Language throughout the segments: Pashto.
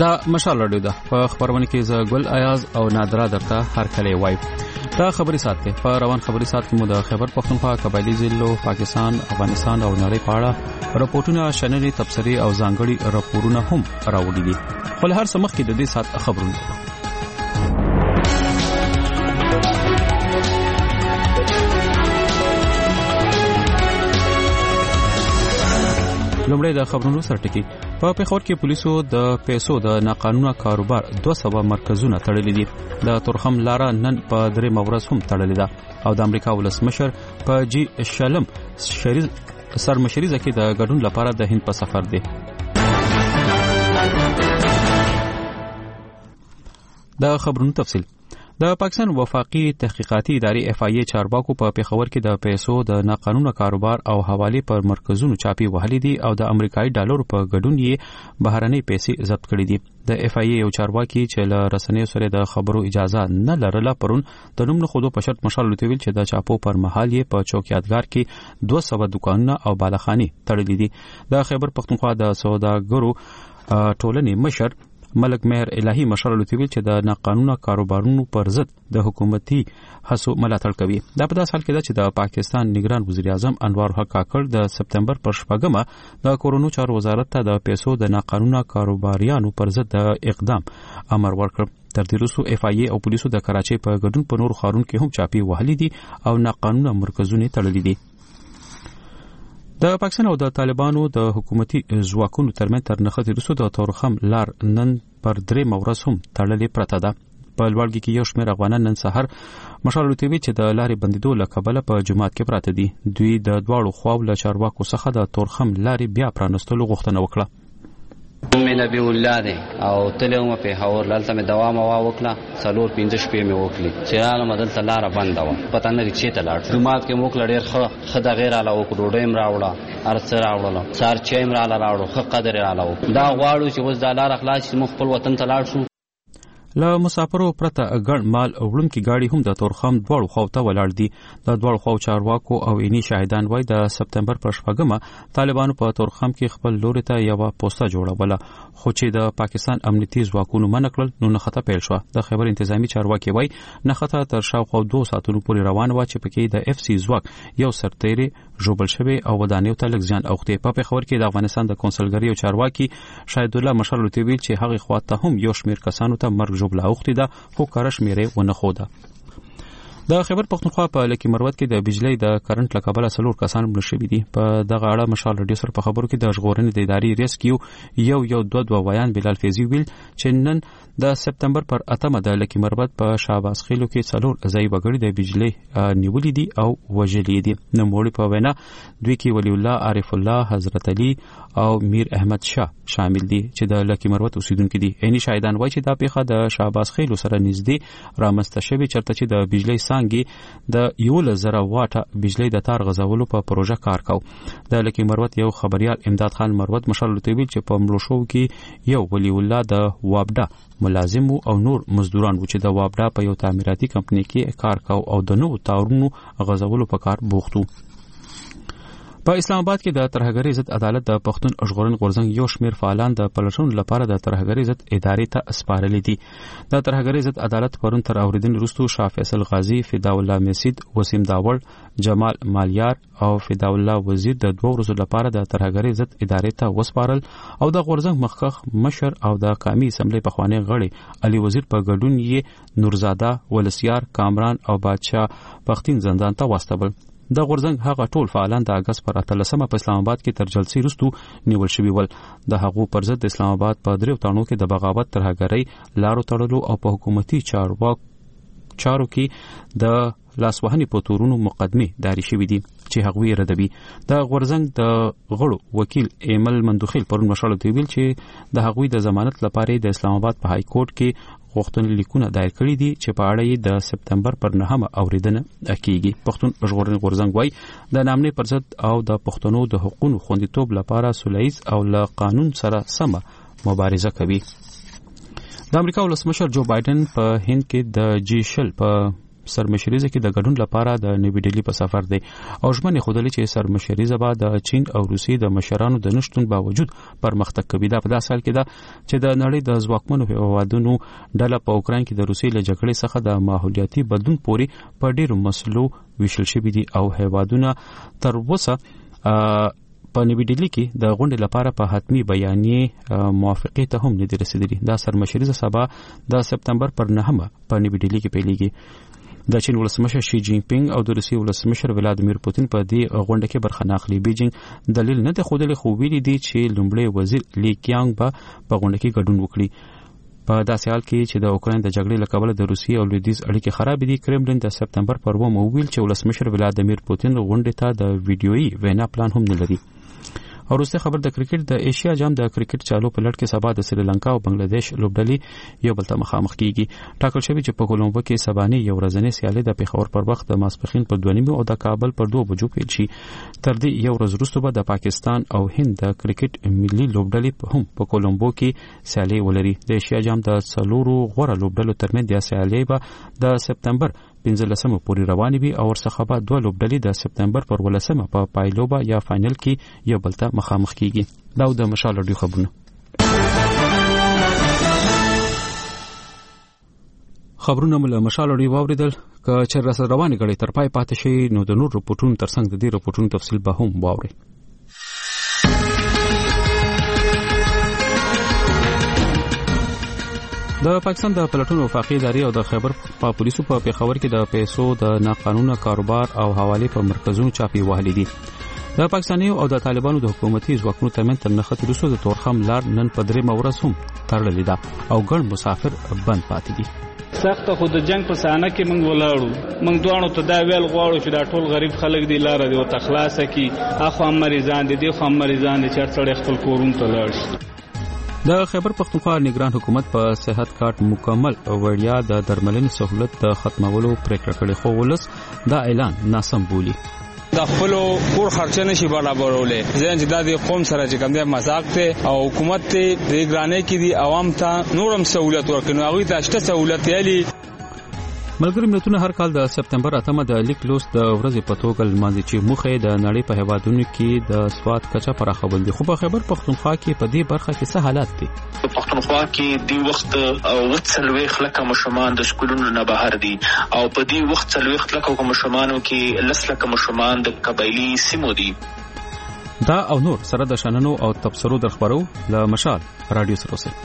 دا مشال رادیو ده په خبرونه کې ز ګل ایاز او نادرا درته هر کله وای دا خبري ساتي په روان خبري سات کې مو د خبر پښتونخوا قبایلی ضلعو پاکستان افغانستان او نړۍ په اړه راپورټونه شننې تبصري او ځانګړي راپورونه هم راوړي دي خو هر څه مخکې د دې سات خبرونه لومړی د خبرونو سره ټکی په پیښور کې پولیسو د پیسو د ناقانونه کاروبار 200 مرکزونه تړلي دي د تورخم لاره نن په درې مورز هم تړلې ده او د امریکا ولسمشر په جی شلم سرمشریزه کې د ګډون لپاره د هند په سفر دی د خبرونو تفصیل د پاکستان وفاقي تحقیقاتي ادارې اف آی ای چارواکو په پیښور کې د پیسو د ناقانونه کاروبار او حواله پر مرکزونو چاپی وهلي دي او د امریکایي ډالرو په ګډون یې بهرنۍ پیسې ضبط کړې دي د اف آی ای یو چارواکي چې له رسنیو سره د خبرو اجازه نه لرله پرون د نوم خودو په شرط مشال لوتویل چې د چاپو پر مهال یې په چوکیادګار کې 200 دکانونه او بالاخانې تړلې دي د خیبر پښتونخوا د سوداګرو ټولنې مشر ملک مهر الهی مشر لوتویل چې د ناقانونه کاروبارونو پر ضد د حکومتي هڅو ملاتړ کوي دا په داس حال کې ده چې د پاکستان نگران وزیر اعظم انوار حق کاکړ د سپتمبر پر 8مه د کورونو چارو وزارت ته د پیسو د ناقانونه کاروباریانو پر ضد د اقدام امر ورکړ تر دې وروسته اف آی ای او پولیسو د کراچۍ په ګډون په نور ښارونو کې هم چاپی وهلي دي او ناقانونه مرکزونه تړلي دي د پاکستان او د طالبانو د حکومتي ځواکونو ترمن تر نخښې وروسته د تورخم لار نن پر درې مورز هم تړلې پرته ده په لوړګي کې یو شمېر افغانان نن سحر مشال لوتوي چې د لارې بندیدو له کبله په جماعت کې پراته دي دوی د دواړو خواو له چارواکو څخه د تورخم لارې بیا پرانستلو غوښتنه وکړه مې نبی الله دی او تلوم په هاور لالته مې دوام وکړه څلور 15 شپې مې وکړي چې حاله مدل تلاره بند و پته نه لري چې تلار جمعات کې موکل ډېر خدا غیر علاوه وکړو ډېم راوړه ارڅ راوړل سار چیم راوړو خو قدر علاوه دا غواړو چې وز د لار اخلاص مخ خپل وطن ته لاړ شو له مسافرو پرته ګڼ مال وړونکي گاډي هم د تورخم دواړو خواته ولاړ دي د دواړو خواو چارواکو او عیني شاهدان وای د سپتمبر پر 8مه طالبانو په تورخم کې خپل لوري ته یو پوسټه جوړوله خو چې د پاکستان امنیتي ځواکونو منکل نو نخته پیل شو د خبر انتظامی چارواکي وای نخته تر شاوخوا 2 ساعتونو پورې روان و چې پکې د اف سی ځواک یو سرتيري جوبل شوی او ودانیو ته لږ ځان اوخته په خبر کې د افغانستان د کونسلګری او چارواکي شاهد الله مشر لوتویل چې هغه خواته هم یو شمیر کسانو ته مرګ جوبل اوخته ده خو کارش میره ونه خوده د خیبر پښتونخوا په لکی مروت کې د بجلی د کرنٹ لکبله سلور کسان مړ شوي دي په دغه اړه مشال رادیو سره په خبرو کې د ژغورنې د ادارې ریسکیو یو دوه ویان بلال فیضی ویل چې نن د سپتمبر پر 8مه د لکی مروت په شاباس خیلو کې څلور ځای وګړي د بجلی نیولې دي او وژلې دي نو مولوی په وینا دوی کې ولی الله عارف الله حضرت علي او میر احمد شاه شامل دي چې د لکی مروت اوسیدونکو دي عیني شاهدان وایي چې دا پیښه د شاباس خیلو سره نږدې رامنځته شوې چرته چې د بجلی څنګه د 1000 واټه بجلی د تار غځولو په پروژه کار کاو د لکی مروت یو خبريال امداد خان مروت مشال لوتویل چې په ملو شو کې یو ولی الله د وابډا ملازم او نور مزدوران و چې د وابډا په یو تعمیراتي کمپنۍ کې کار کاو او د نوو تارونو غځولو په کار بوختو په اسلام آباد کې د ترهګری ضد عدالت د پښتون ژغورن غورځنګ یو شمیر فعالان د پلټون لپاره د ترهګری ضد ادارې ته اسپارلې دي د ترهګری ضد عدالت پرون تر اوریدن وروسته شاه فیصل غازی فدا الله مسید وسیم داوړ جمال مالیار او فدا الله وزیر د 2 ورځې لپاره د ترهګری ضد ادارې ته وسپارل او د غورځنګ مخکخ مشر او د قومي اسمبلی په خوانی غړي علي وزیر په ګډون یې نورزاده ولسیار کامران او بادشاه پختین زندان ته واستول د غورځنګ هغه ټول فعالان د اگست پر 13مه په اسلام آباد کې تر جلسې وروسته نیول شوي ول د هغو پر ضد اسلام آباد په دریو تاڼو کې د بغاوت ترهګری لارو تړلو او په حکومتي چارو کې د لاسوهنې په تورونو مقدمه داري شوې دي چې هغوی ردوي د غورځنګ د غړو وکیل ایمل مندوخیل پرون مشال دی ویل چې د هغوی د ضمانت لپاره د اسلام آباد په های کورټ کې غوښتنې لیکونه دایر کړي دي چې په اړه یې د سپتمبر پر 9مه اوریدنه کیږي پښتون ژغورنې غورځنګ وای د نامنې پر ضد او د پښتنو د حقوقو خوندیتوب لپاره سولهییز او له قانون سره سم مبارزه کوي د امریکا ولسمشر جو بایدن په هند کې د جی شل په سرمشریزه کې د ګډون لپاره د نوې ډیلی په سفر دی او ژمنې خودلې چې سرمشریزه به د چین او روسیې د مشرانو د نشټون باوجود پرمختګ کوي. دا په داسې حال کې ده چې د نړۍ د ځواکمنو هیوادونو ډله په اوکراین کې د روسیې له جګړې څخه د ماحولیاتي بدلون پورې په ډیرو مسلو ویشل شوي دي او هیوادونه تر اوسه په نوې ډیلی کې د غونډې لپاره په حتمی بیانیه موافقه ته هم نه دي رسیدلي. دا سرمشریزه سبا د سپتمبر پر 9 په نوې ډیلی کې پیلېږي. د چین ولسمشر شي جین پینګ او د روسیې ولسمشر ولادیمیر پوتین په دې غونډه کې برخه نه اخلي. بیجینګ دلیل نه دی ښودلی خو ویلي دي چې لومړی وزیر لی کیانګ به په غونډه کې ګډون وکړي. په داسې حال کې چې د اوکراین د جګړې له کبله د روسیې او لویدیځ اړیکې خراب دي، کرملین د سپتمبر پر 9 ویل چې ولسمشر ولادیمیر پوتین غونډې ته د ویډیويي وینا پلان هم نه لري. او وروسته خبر د کرکټ د ایشیا جام د کرکټ چالو په لړ کې سبا د سریلانکا او بنگلاديش لوبډلې یو بل ته مخامخ کیږي. ټاکل شوی چې په کولمبو کې سبانه یو ورځنی سیالي د پیښور پر وخت د ماسپخین پر 2:30 او د کابل پر 2 بجو پیل شي. تر دې یو ورځ وروسته به د پاکستان او هند د کرکټ ملي لوبډلې هم په کولمبو کې سیالي ولري. د ایشیا جام د څلورو غوړه لوبډلو ترمنځ د سیالي به د سپتمبر 15 پورې روانې وي او ورڅخه به 2 لوبډلې د سپتمبر پر 18 په پایلوبا یا فائنل کې یو بل ته مخامخ کیږي. دا د مشال رادیو خبرونه. خبرونه مل مشال رادیو واوریدل. که چیرې روانې غړي تر پای پاتې شي نو د نور رپورټونو ترڅنګ د دې رپورټونو تفصیل به هم واوري. د پاکستان د پلټونو وفاقي ادارې او د خیبر پولیسو په پیښور کې د پیسو د ناقانونه کاروبار او حواله په مرکزونو چاپی وهلې دي. د پاکستانیو او د طالبانو د حکومتي ځواکونو ترمنځ تر نښتې وروسته د تورخم لار نن په 3 ورځ هم تړلې ده او ګڼ مسافر بند پاتې دي. سخت خو د جنگ په سانه کې موږ ولاړو، موږ دوانو ته دا ویل غواړو چې دا ټول غریب خلک دی لار دی او تخلاصه کی اخو مریضان دي خو مریضان دي چې څړې خپل کورون ته لاړ شي. د خیبر پختونخوا نگران حکومت په صحت کارت مکمل وړیا د درملنې سہولت د ختمولو پریکړه کړې خو ولس دا اعلان ناسم بولی. د خپل کور خرچه نشي برابرولې ځین چې د قوم سره چې کوم د مزاق ته او حکومت ته د ګرانې کې دي عوام ته نورم سہولت ورکړي هغه ته شته سہولت یالي. ملګری ملتونه هر کال د سپتمبر 8 د لیک لوس د ورځې په توګه لمانځي چې مخه د نړۍ په هیوادونو کې د سواد کچا پراخول دي. خو په خیبر پختونخوا کې په دې برخه کې څه حالات دي؟ په پختونخوا کې دی وخت وڅلوي خلک مشمان د سکولونو نه بهر دي او په دې وخت څلوي خلک مشمانو کې لسلک مشمان د قبایلی سیمو دي. دا او نور سره د شاننو او تبصرو در خبرو له مشال رادیو سره اوسئ.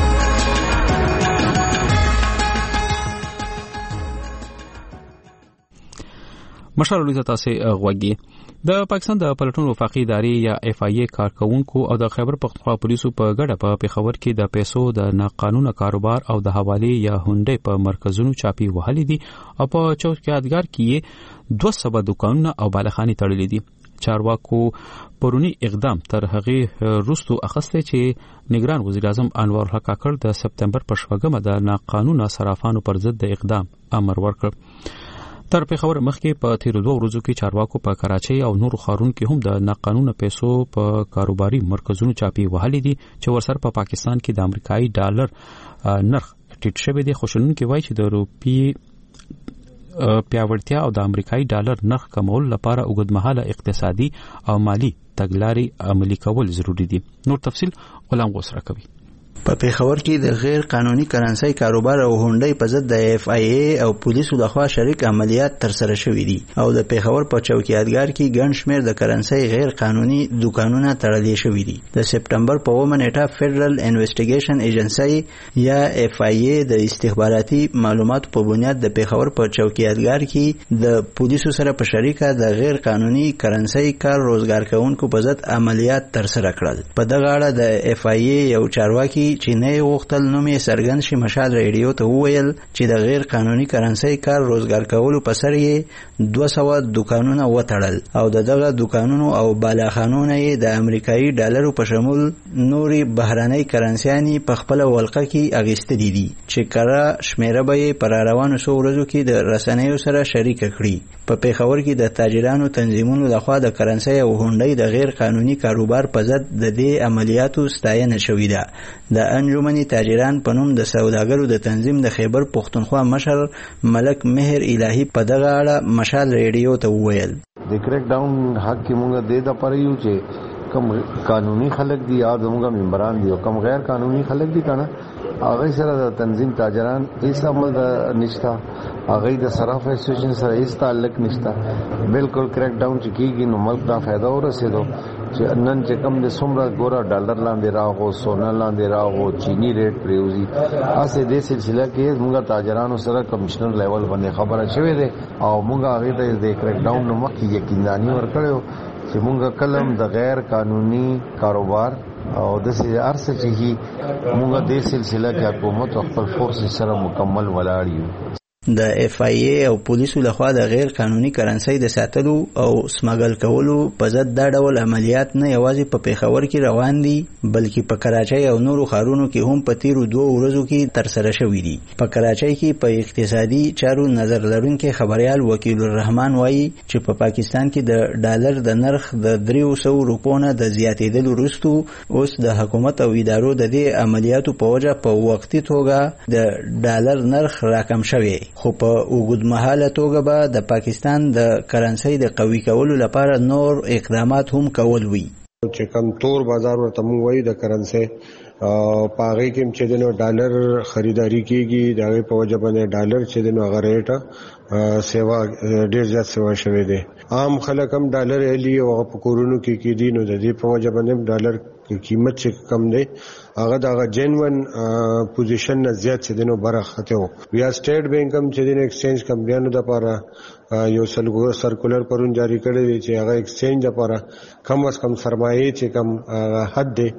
مشال رادیو تاسو غوږی. د پاکستان د پلټونو وفاقي ادارې یا اف ای ای کارکونکو او د خیبر پختونخوا پولیسو په ګډه په پیښور کې د پیسو د ناقانونه کاروبار او د حواله یا هونډې په مرکزونو چاپی وهلې دي او په چوکیدګر کې 200 دکانونه او بالخانې تړلې دي. چارواکو پرونی اقدام تر هغه روستو اخسته چې نگران وزیر اعظم انور الحق کاکړ د سپتمبر په 14 د ناقانونه صرافانو پر ضد د اقدام امر ورکړ. تر پیښور مخکې په تیر 2 ورځو کې چارواکو په کراچۍ او نورو ښارونو کې هم د ناقانونه پیسو په کاروباري مرکزونو چاپی وهلې دي چې ورسره په پاکستان کې د امریکایي ډالر نرخ ټیټ شوی دی. خوشنونکي وایي چې د روپی پیاوړتیا او د امریکایي ډالر نرخ کمول لپاره اوږدمهاله اقتصادي او مالی تګلارې عملي کول ضروری دي. نور تفصیل غلام غوسره کوي. په پیښور کې د غیر قانوني کرنسي کاروبار او هونډۍ په ضد د اف ای ای او پولیسو لخوا شریک عملیات تر سره شوې دي او د پیښور په چوکیدګر کې ګڼ شمېر د کرنسي غیر قانوني دکانونه تړلې شوې دي. د سپتمبر په 9 نیټه فدرل انویسټیګیشن ایجنسی یا اف ای ای د استخباراتي معلوماتو په بنیاد د پیښور په چوکیدګر کې د پولیسو سره په شریکه د غیر قانوني کرنسي کار روزګار کوونکو په ضد عملیات تر سره کړل. په دغه اړه د اف ای ای یو چارواکي چې نه وختل نو می سرګن شي مشال ریډیو ته وویل چې د غیر قانوني کرنسي کار روزګار کولو په سر یې 200 دکانونه وټړل او دغه دکانونو او بالاخانونه یې د امریکایي ډالرو په شمول نوري بهراني کرنسياني په خپل ولقه کې اغستې دي چې کړه شمیره به پر روانو سو ورځو کې د رسنیو سره شریک کړي. په پیښور کې د تاجرانو تنظیمونو لخوا د کرنسي او هونډۍ د غیر قانوني کاروبار په ضد د دې عملیاتو ستاینه شوې ده. د انجمن تاجران په نوم د سوداګرو د تنظیم د خیبر پښتونخوا مشر ملک مهر الهی په دغه اړه مشال ریډیو ته وویل د کریک ډاون حق کې مونږ د دا پریو چې کم قانوني خلک دي یا زموږ ممبران دي او کم غیر قانوني خلک دي کنه هغه سره د تنظیم تاجران هیڅ عمل نشته هغه د صرف اسوسییشن سره هیڅ تعلق نشته بالکل کریک ډاون چې کیږي نو ملک ته فائدہ ورسېدو چې نن چې کم د سمرا ګورا ډالر لاندې راغو سونا لاندې راغو چینی ریټ پریوزي اسه د سلسله کې موږ تاجرانو سره کمشنر لیول باندې خبره شوې ده او موږ هغه ته د کریک ډاون نو مخکې یقیندانی ورکړو چې موږ کلم د غیر قانوني کاروبار او د سي ارسه چې موږ د سلسله کې حکومت خپل فورس سره مکمل ولاړ یو د اف آی ای او پولیسو لخوا د غیر قانوني کرنسي د ساتلو او سمګل کولو په ضد دا ډول عملیات نه یوازې په پیښور کې روان دي بلکې په کراچۍ او نورو ښارونو کې هم په تیرو 2 ورځو کې ترسره شوي دي. په کراچۍ کې په اقتصادي چارو نظر لرونکي خبريال وکیل الرحمن وایي چې په پاکستان کې د ډالر د نرخ د 300 روپو نه د زیاتېدلو وروسته اوس د حکومت او ادارو د دې عملیاتو په وجه په وختي توګه د ډالر نرخ راکم شوی خو په اوږدمهاله توګه به د پاکستان د کرنسي د قوي کولو لپاره نور اقدامات هم کول وي. چې کم تور بازار ورته موږ وایو د کرنسي پاغې کې چې د ډالر خریداري کیږي دغه په وجه باندې ډالر چې د هغه ریټ سیوا ډیر زیات سیوا شوی دی. عام خلک هم ډالر الی او په کورونو کې کې دي نو د دې په وجه باندې ډالر قیمت چې کم دی هغه د جنون پوزیشن نه زیات چې دنو برخته وو. بیا سټیټ بانک هم چې د ایکسچینج کمپنیانو لپاره یو سرکولر پرون جاری کړی دی چې هغه ایکسچینج لپاره کم از کم سرمایه چې کم حد دی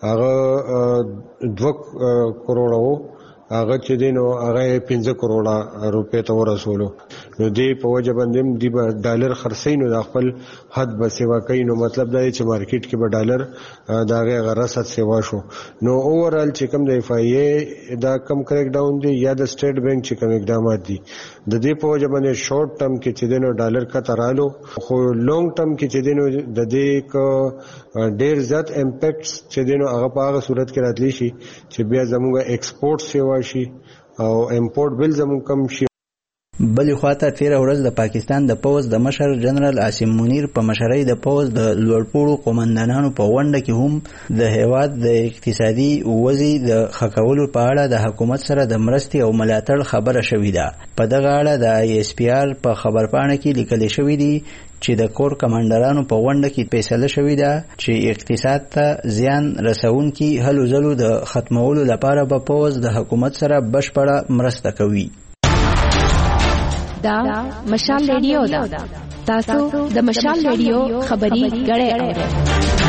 هغه 2 کروڑ وو هغه چې دینو هغه 15 کروڑ روپے ته ورسولو نو دی په وجه باندې دی ډالر خرڅین نو د خپل حد به سیوا کوي نو مطلب دا چې مارکیټ کې به ډالر داغه غرست سیوا شو نو اوورال چې کوم د اف آی ای دا کم کریک ډاون دی یا د سټیټ بانک چې کوم اقدامات دي د دې په وجه باندې شورت ټرم کې چې دینو ډالر کا ترالو خو لونګ ټرم کې چې دینو د دې کو ډیر زیات امپیکټس چې دینو هغه په هغه صورت کې راتلی شي چې بیا زموږ ایکسپورټ سیوا شي او امپورټ بل زموږ کم شي. بلې خواته 13 ورځ د پاکستان د پوز د مشر جنرال عاصم منیر په مشرۍ د پوز د لوړپوړو قومندانانو په ونډه کې هم د هیواد د اقتصادي وضعي د خکولو په اړه د حکومت سره د مرستې او ملاتړ خبره شوې ده. په دغه اړه د آی اس پی آر په خبرپاڼه کې لیکل شوی دی چې د کور کمانډرانو په ونډه کې فیصله شوې ده چې اقتصاد ته زیان رسونکي هلو ځلو د ختمولو لپاره به پوز د حکومت سره بشپړه مرسته کوي. دا مشال ریډیو ده. تاسو د مشال ریډیو خبري غړې اورئ.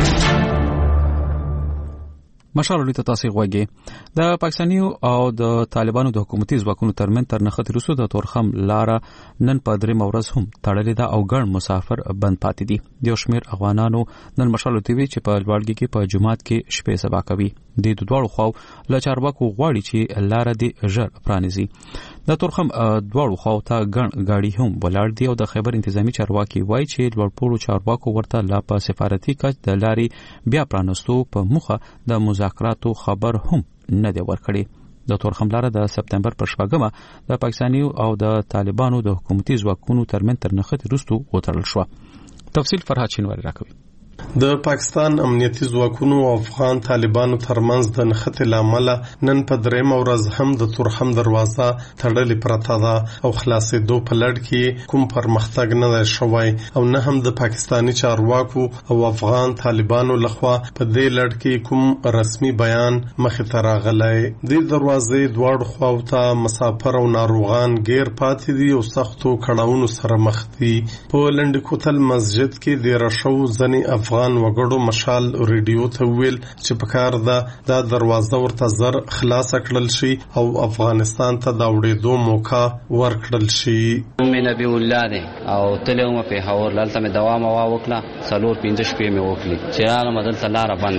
مشال ریډیو تاسو غوږی د پاکستاني او د طالبانو د حکومتي ځواکونو ترمن تر نخت روسو د تورخم لار نن په درې مورز هم تړلې ده او ګڼ مسافر بند پاتې دي. د شمیر افغانانو نن مشال ټي چې په لوړګي کې په جمعات کې شپې سبا کوي. د دوړو خو ل چارواکو غواړي چې لار دې ژر پرانیزي. د تورخم دوړو خو ته ګڼ گاډي هم ولاړ دي او د خیبر انتظامی چارواکي وایي چې لوړپوړو چارواکو ورته لا په سفارتي کچ د لاري بیا پرانستو په مخه د مذاکراتو خبر هم نه دی ورکړي. د تورخم لار د سپتمبر پر 14 د پاکستاني او د طالبانو د حکومتي ځواکونو ترمن تر نخت وروسته وتړل شو. تفصیل فرهاد شینواری راکوي. د پاکستان امنیتي ځواکونو او افغان طالبانو ترمنځ د نښتې لامل نن په درېم ورځ هم د تورخم دروازه تړلې پرته ده او خلاصېدو په لړ کې کوم پرمختګ نه دی شوی او نه هم د پاکستاني چارواکو او افغان طالبانو لخوا په دې لړ کې کوم رسمي بیان مخې ته راغلی. د دروازې دواړو خواو ته مسافر او ناروغان غیر پاتې دي او سختو کړاوونو سره مخ دي. په لنډ کوتل مسجد کې د رشو ځنې افغان وګړو مشال ریډیو ته ویل چې په کار ده د دروازه ورته زر خلاص کړل شي او افغانستان ته دا وړېدو موقع ورکړل شي. مې نبی الله دی او تلوم په هاور لالته مې دوام وکړه 4-5 شپې مې وکړي چې هغه مدلته لار بنده و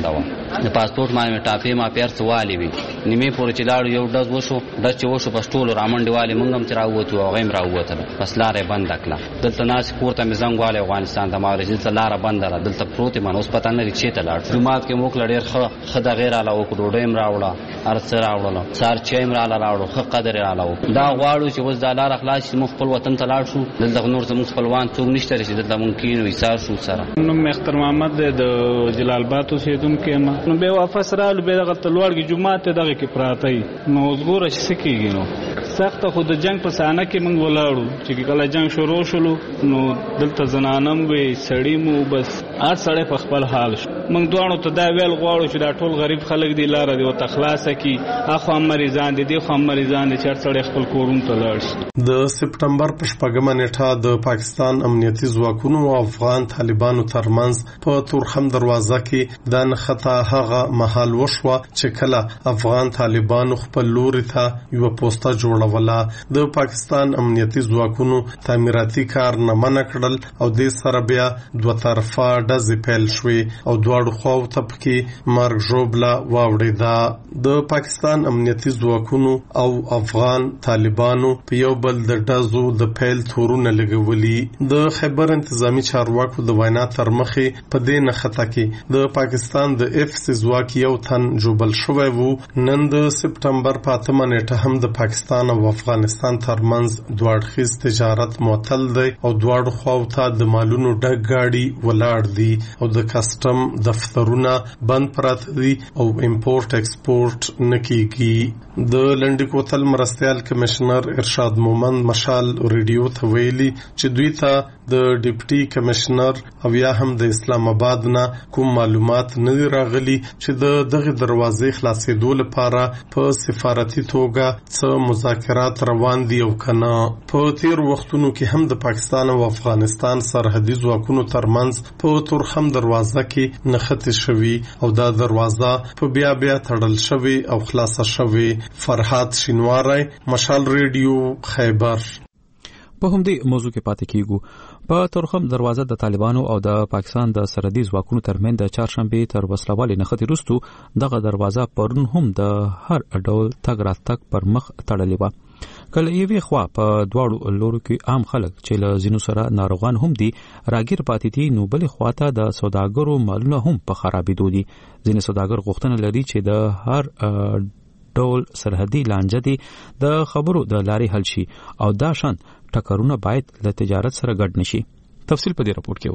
د پاسپورت باندې ټاپې ما پیر سوالي وي نیمه پورې چې لاړو یو ډز وشو په ټولو رامنډي والي مونږ هم چې راووتو او غیم راووتل بس لارې بند کړه دلته ناس پورته مې زنګ والي افغانستان ته ماوري دلته لار بند را دلته پروت من اوس پته نه لري چې ته لاړ جمعات کې موږ لړ خدا غیر علاوه کو ډوډۍ هم راوړه ارڅ راوړل سار چایم راوړو خو قدر علاوه دا غواړو چې اوس د لار اخلاص مخ خپل وطن ته لاړ شو دلته نور زموږ خپلوان څوک نشته چې دلته ممکن وي سار شو سره نو مختر محمد د جلال آباد اوسیدونکو ما نو به واپس رالو به دغه تلوړګي جمعات دغه کې پراته نو وګوره چې سکیږي نو سخت خو د جنگ په سانه کې موږ ولاړو چې کله جنگ شروع شلو نو دلته زنانم وي سړی مو بس هر سړی په خپل حال شو موږ دوانو ته دا ویل غواړو چې دا ټول غریب خلک دی لار دی او تخلاصه کی اخو مریضان دي خو مریضان دي چې سړی خپل کورون ته لاړ شي د سپټمبر په شپږمه نیټه د پاکستان امنیتي ځواکونو او افغان طالبانو ترمنځ په تورخم دروازه کې د نخته هغه محل وشوه چې کله افغان طالبانو خپل لوري ته یو پوسټه جوړوله د پاکستان امنیتي ځواکونو تعمیراتي کار نه منع کړل او د سره بیا دوه طرفه ډزې پیل شوې او دواړو خواو ته پکې مرګ ژوبله واوړېده د پاکستان امنیتي ځواکونو او افغان طالبانو په یو بل د ډزو د پیل تورونه لګولي د خیبر انتظامی چارواکو د وینا تر مخې په دې نخته کې د پاکستان د اف سی ځواک یو تن جوبل شوی وو نن د سپټمبر په 8 نیټه هم د پاکستان او افغانستان ترمنځ دوړخیز تجارت معطل دی او دواړو خواو ته د مالونو ډک گاډي ولاړ دي او د کسټم دفترونه بند پراته دي او امپورټ ایکسپورټ نکېږي د لنډی کوتل مرستيال کمشنر ارشاد مومند مشال ریډیو ته ویلي چې دوی ته د ډیپټي کمشنر او یا هم د اسلام آباد نه کوم معلومات نه راغلي چې د دغه دروازې خلاصېدو لپاره په سفارتي توګه څه مذاکرات روان دي او کنه په تیر وختونو کې هم د پاکستان او افغانستان سرحدي ځواکونو ترمنځ په تورخم دروازه کې نښتې شوي او دا دروازه په بیا تړل شوي او خلاصه شوي فرحات شینواری مشال ریډیو خیبر په همدې موضوع کې پاتې کیږو په تورخم دروازه د طالبانو او د پاکستان د سرحدي ځواکونو ترمنځ د چهارشنبه تر وسلوالې نښتې وروسته دغه دروازه پرون هم د هر ډول تګ راتګ پر مخ تړلې وه کله یوې خوا په دواړو لورو کې عام خلک چې له ځینو سره ناروغان هم دي راګیر پاتې دي نو بلې خواته د سوداګرو مالونه هم په خرابېدو دي ځینې سوداګر غوښتنه لري چې د هر ډول سرحدي لانجه دي د خبرو د لارې حل شي او دا شان ټکرونه باید له تجارت سره ګډ نشي تفصیل په دې راپور کې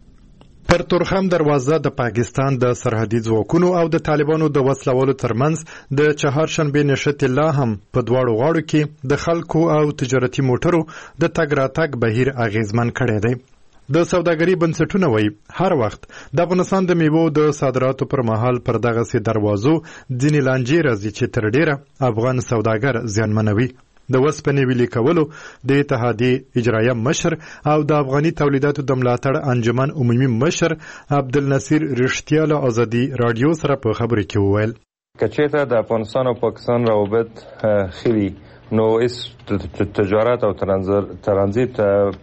ورو پر تورخم دروازه د پاکستان د سرحدي ځواکونو او د طالبانو د وسلوالو ترمنځ د چهارشنبه نښتې لا هم په دواړو غاړو کې د خلکو او تجارتي موټرو د تګ راتګ بهیر اغیزمن کړی دی د سوداګري بنسټونه وایي هر وخت د افغانستان د میوو د صادراتو پر مهال پر دغه سي دروازو ځینې لانجې راځي چې تر ډیره افغان سوداګر زیانمنوي د وسپنې ویلي کولو د اتحادیې اجرایه مشر او د افغاني تولیداتو د ملاتړ انجمن عمومي مشر عبدالنصیر رښتیا له ازادي رادیو سره په خبرې کې وویل کچېته د افغانستان او پاکستان روابط خوي نو اس تجارت او ترانزیت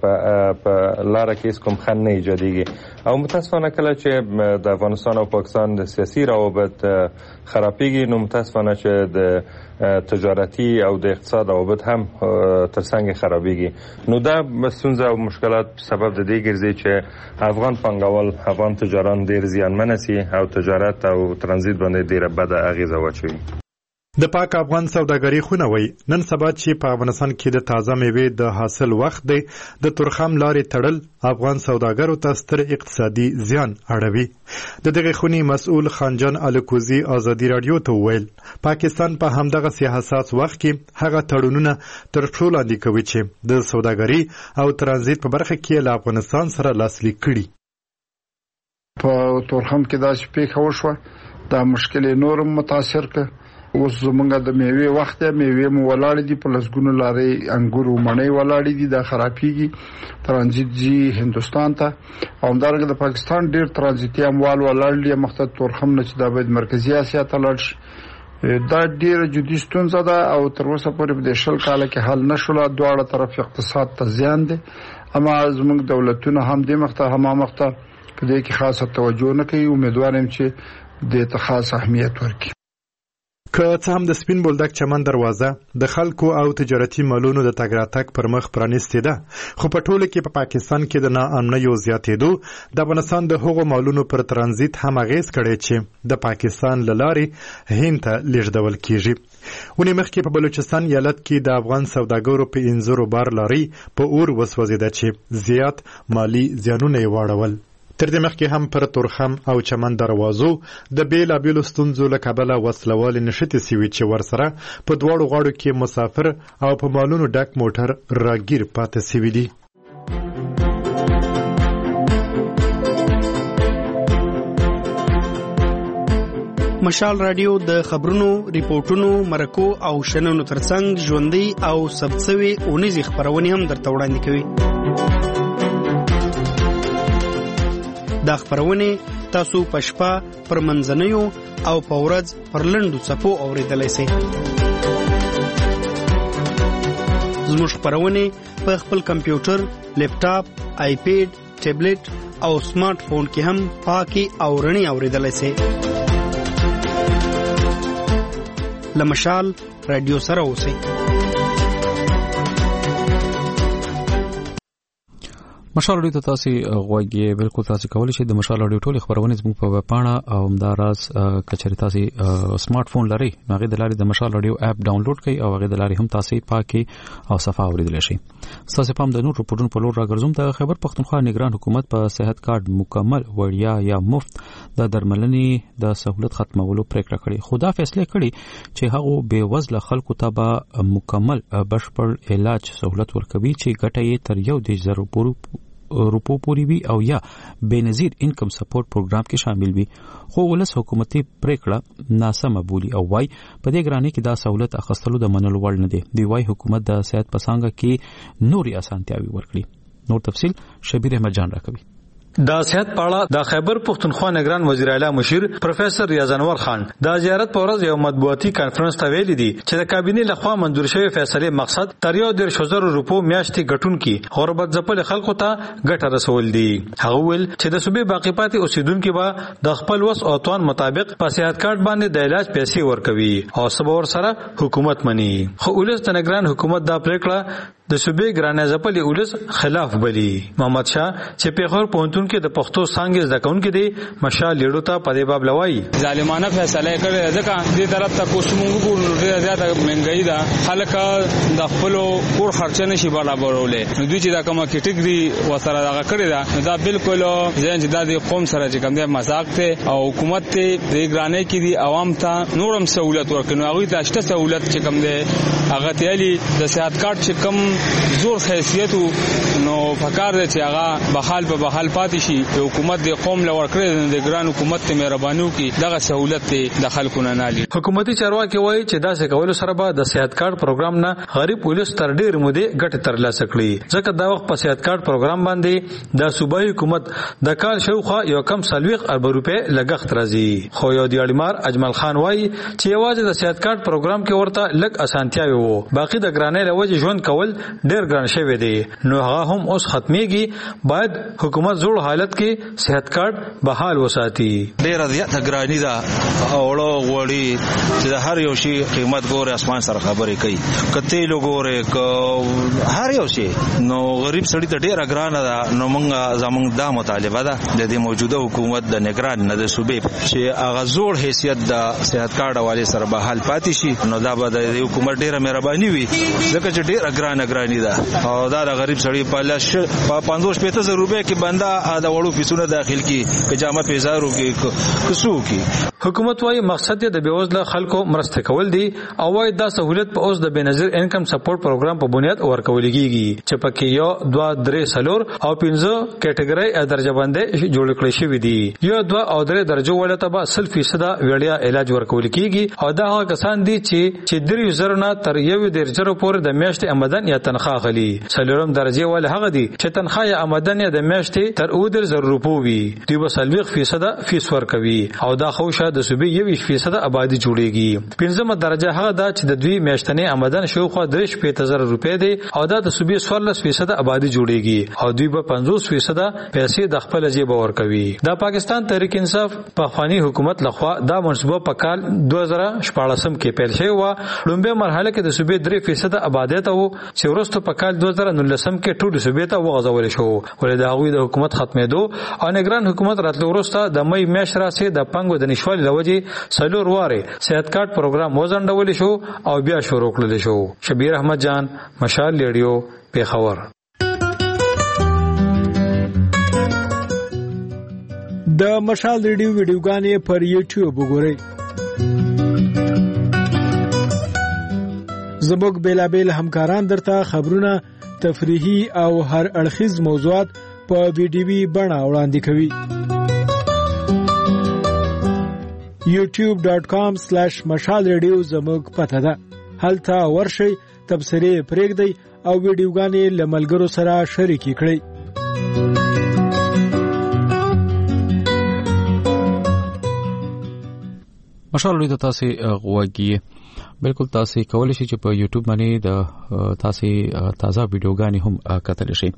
په لاره کې کوم خنډ نه ایجادېږي او متاسفانه کله چې د افغانستان او پاکستان د سیاسي روابط خرابېږي نو متاسفانه چې د تجارتي او د اقتصاد روابط هم ترڅنګ خرابېږي نو دا ستونزه او مشکلات سبب د دې ګرځي چې افغان پانګوال افغان تجاران ډېر زیانمن شي او تجارت او ترانزیت باندې ډېره بده اغیزه واچوي د پاک افغان سوداګري خونه وای نن سبا چې په افغانستان کې د تازه میوې د حاصل وخت دی د تورخم لارې تړل افغان سوداګرو ته ستر اقتصادي زیان اړوي د دغه خونی مسؤل خانجان الکوزی ازادي رادیو ته ویل پاکستان په همدغه سیاست وخت کې هغه تړونونه تر ټولو لاندې کوي چې د سوداګري او ترانزیت په برخه کې له افغانستان سره لاسلیک کړي په تورخم کې دا شپې خوښه دا مشکل نورم متاثر ک اوس زمونږ د میوې وخت دی میوې مو ولاړې دي په لسګونو لارې انګور او مڼې ولاړې دي دا خرابېږي ترانزیت جی هندستان ته او همدارنګه د پاکستان ډېر ترانزیتي اموال ولاړ دي مقصد تورخم نه چې دا باید مرکزی اسیا ته لاړ شي دا ډېره جدي ستونزه ده او تر اوسه پورې په 10 کال کې حل نشوله دواړه طرف اقتصاد ته زیان دي اما زموږ دولتونه هم دې مخته په دې کې خاصه توجه نه کوي امیدوارم چې د خاص اهمیت ورکړي. که څه هم د سپین بولدک چمن دروازه د خلکو او تجارتي مالونو د تګ راتګ پر مخ پرانیستې ده، خو په ټوله کې په پاکستان کې د ناامنیو زیاتېدو د افغانستان د هغو مالونو پر ترانزیت هم اغېز کړی چې د پاکستان له لارې هند ته لیږدول کیږي. ونې مخکې په بلوچستان ایالت کې د افغان سوداګرو په انځرو بار لارۍ په اور وسوځېده چې زیات مالي زیانونه یې واړول. تر دې مخکې هم پر تورخم او چمن دروازو د بېلابېلو ستونزو له کبله وسلوالې نښتې سوي چې ورسره په دواړو غاړو کې مسافر او په مالونو ډک موټر راګیر پاتې سوي دي. مشال رادیو د خبرونو، ریپورتونو، مرکو او شننو ترڅنګ ژوندۍ او ثبت شوي اونیزې خپرونې هم درته وړاندې کوي. دا خبرونه تاسو په شپه پر منځنیو او په ورځ پر لنډو څپو اوریدلای شئ. زموږ خبرونه په خپل کمپیوټر، لیپټاپ، آیپیډ، ټابلیټ او سمارټ فون کې هم پاکي او رڼي اوریدلای شئ. لمشال رادیو سره اوسئ. مشال رادیو ته تاسو غوږی بالکل تاسو کولی شئ د مشال رادیو ټول خبرونه زموږ په ویب پاڼه او همداراز کچری تاسو سمارټ فون لرئ نو هغه د لارې د مشال رادیو اپ ډاونلوډ کړئ او هغه د لارې هم تاسو پاکي او صفه اوریدل شئ. تاسو په د نور رپورټونو په لور راګرځوم. د خیبر پختونخوا نگران حکومت په صحت کارت مکمل وړیا یا مفت د درملنې د سہولت ختمولو پریکړه کړې. خو دا فیصله کړې چې هغه بې وزله خلکو ته به مکمل بشپړ علاج سہولت ورکوي چې ګټه یې تر 1,000 روپو پوری وي او یا بنظیر انکم سپورټ پروګرام کې شامل وي. خو ولس حکومتي پریکړه ناسمه بولی او وايي په دې ګرانۍ کې دا سہولت اخیستلو د منلو وړ نه دی. دی وايي حکومت د صحت پسانګه کې نوري اسانتیاوي ورکړي. نور تفصیل شبیر احمد جان راکوي. د صحت په اړه د خیبر پختونخوا نگران وزیر اعلی مشیر پروفیسور ریاض انور خان د زیارت په ورځ یو مطبوعاتي کانفرنس ته ویلي دي چې د کابینې لخوا منظور شوی فیصله مقصد تر 1,000 روپو میاشتې ګټونکي غربت ځپل خلکو ته ګټه رسول دي. هغه ویل چې د صوبې باقی پاتې اوسیدونکو به د خپل وس او توان مطابق په صحت کارت باندې د علاج پیسې ورکوي او سبا ور سره حکومت مني. خو ولس د نگران حکومت دا پریکړه د صوبې ګرانه ځپلې ولس خلاف بلی. محمد شاه چې پیغور پونتون کې د پښتو څنګه ځکون کې دی مشال لیړو ته په دې باب لوي ظالمانه فیصله کړې ځکه دې طرف ته کوشمونګو ګورو ډېر زیاته مهنګای ده. خلک د خپل کور خرچ نشي برابرولې. نو دوی چې دا کومه کټګري وسره دا کړی دا دا بالکل ځین چې د قوم سره چې کوم دی مذاق ته او حکومت ته دې ګرانه کې دی عوام ته نورم سہولت ورکړي. هغه ته شته سہولت چې کوم دی هغه تیالي د صحت کارت چې کوم زور حیثیت نو فکر دې چې هغه بحال په بحال پاتې شي. حکومت د قوم لور کړی د ګران حکومت ته مهرباني وکي دغه سہولت ته د خلکو نه نالي. حکومتي چارواکي وایي چې دا څه کول سره به د صحت کارت پروګرام نه غریب پولیس تر ډیر مودې ګټه ترلاسه کړي. ځکه دا وخت په صحت کارت پروګرام باندې د صوبایي حکومت د کال شوخه یو کم 40 ارب روپے لګښت راځي. خو یو دیړمار اجمل خان وایي چې یوازې د صحت کارت پروګرام کې ورته لګ اسانتیاوي وو، باقي د ګرانۍ لوجه ژوند کول ډیر ګران شوی دی. نو هغه هم اوس ختميږي. باید حکومت زوړ حالت کې صحت کارت بحال وساتي. ډیر زیاته ګرانی ده اوړو غوړي چې هر یو شی قیمت ګوره اسمان سره خبرې کوي. کته لګوره هر یو شی نو غریب سړی ته ډیر ګرانه ده. نو موږ زموږ دا مطالبه ده د دې موجوده حکومت د نگران نه د صوبې چې هغه زوړ حیثیت د صحت کارت حواله سره بحال پاتې شي. نو دا به د حکومت ډیره مهرباني وي ځکه چې ډیره ګرانی ده او دا غریب سړی په لش په 550 روپے کې بندا دا وړو پیسونه داخل کی پجامه پیزارو کې کسو کې. حکومت وايي مقصد د بیوزله خلکو مرسته کول دي او وايي دا سہولت په اوس د بنظیر انکم سپورټ پروګرام په بنیاد ورکول کیږي چې پکې یو 2 3 سلور او 15 کټګوري درجه بندي جوړ کړی شوی دي. یو 2 او 3 درجه ولته به 100% وړیا علاج ورکول کیږي او دا هغه کسان دي چې 3,000 نه تر 1,000 پورې د میاشتې آمدن یا تنخواه اخلي. سلورم درجه ول هغه دي چې تنخواه یا آمدن د میاشتې تر 2,000 روپو وي. دوی به 40% فیس ورکوي او دا خو بیا د صوبې 21% آبادی جوړیږي. 15مه درجه هغه دا چې د دوی میاشتنی آمدن شاوخوا 35000 روپۍ دی او دا د صوبې 14% آبادی جوړیږي او دوی به 50% پیسې د خپل جیب ورکوي. د پاکستان تحریک انصاف په خواني حکومت لخوا دا منصوبه په کال 2014 کې پیل شوی و. لومبه مرحله کې د صوبې 3% آبادیت او چې وروسته په کال 2019 کې ټول صوبې ته وغځول شو. ولې د هغوی د حکومت ختمېدو او نگران حکومت راتلو وروسته د مې میاشت راځي د پنګو د نشوالي لوجې سلور واره صحت کارت پروګرام وزندول شو او بیا شروع کړل شو. شبیر احمد جان، مشال ریډیو، پیښور. د مشال ریډیو ویډیوګانې پر یوټیوب وګورئ. زموږ بیلابیل همکاران درته خبرونه، تفریحي او هر اړخیز موضوعات په ویډیوي بڼه وړاندې کوي. youtube.com/mashalradio زموږ پته ده. هلته ورشئ، تبصرې پرېږدئ او ویډیوګانې له ملګرو سره شریکې کړئ. مشال ریډیو تاسو غوږی بالکل تاسو کولی شئ چې په یوټیوب باندې د تاسو تازه ویډیوګانې هم کتلی شئ.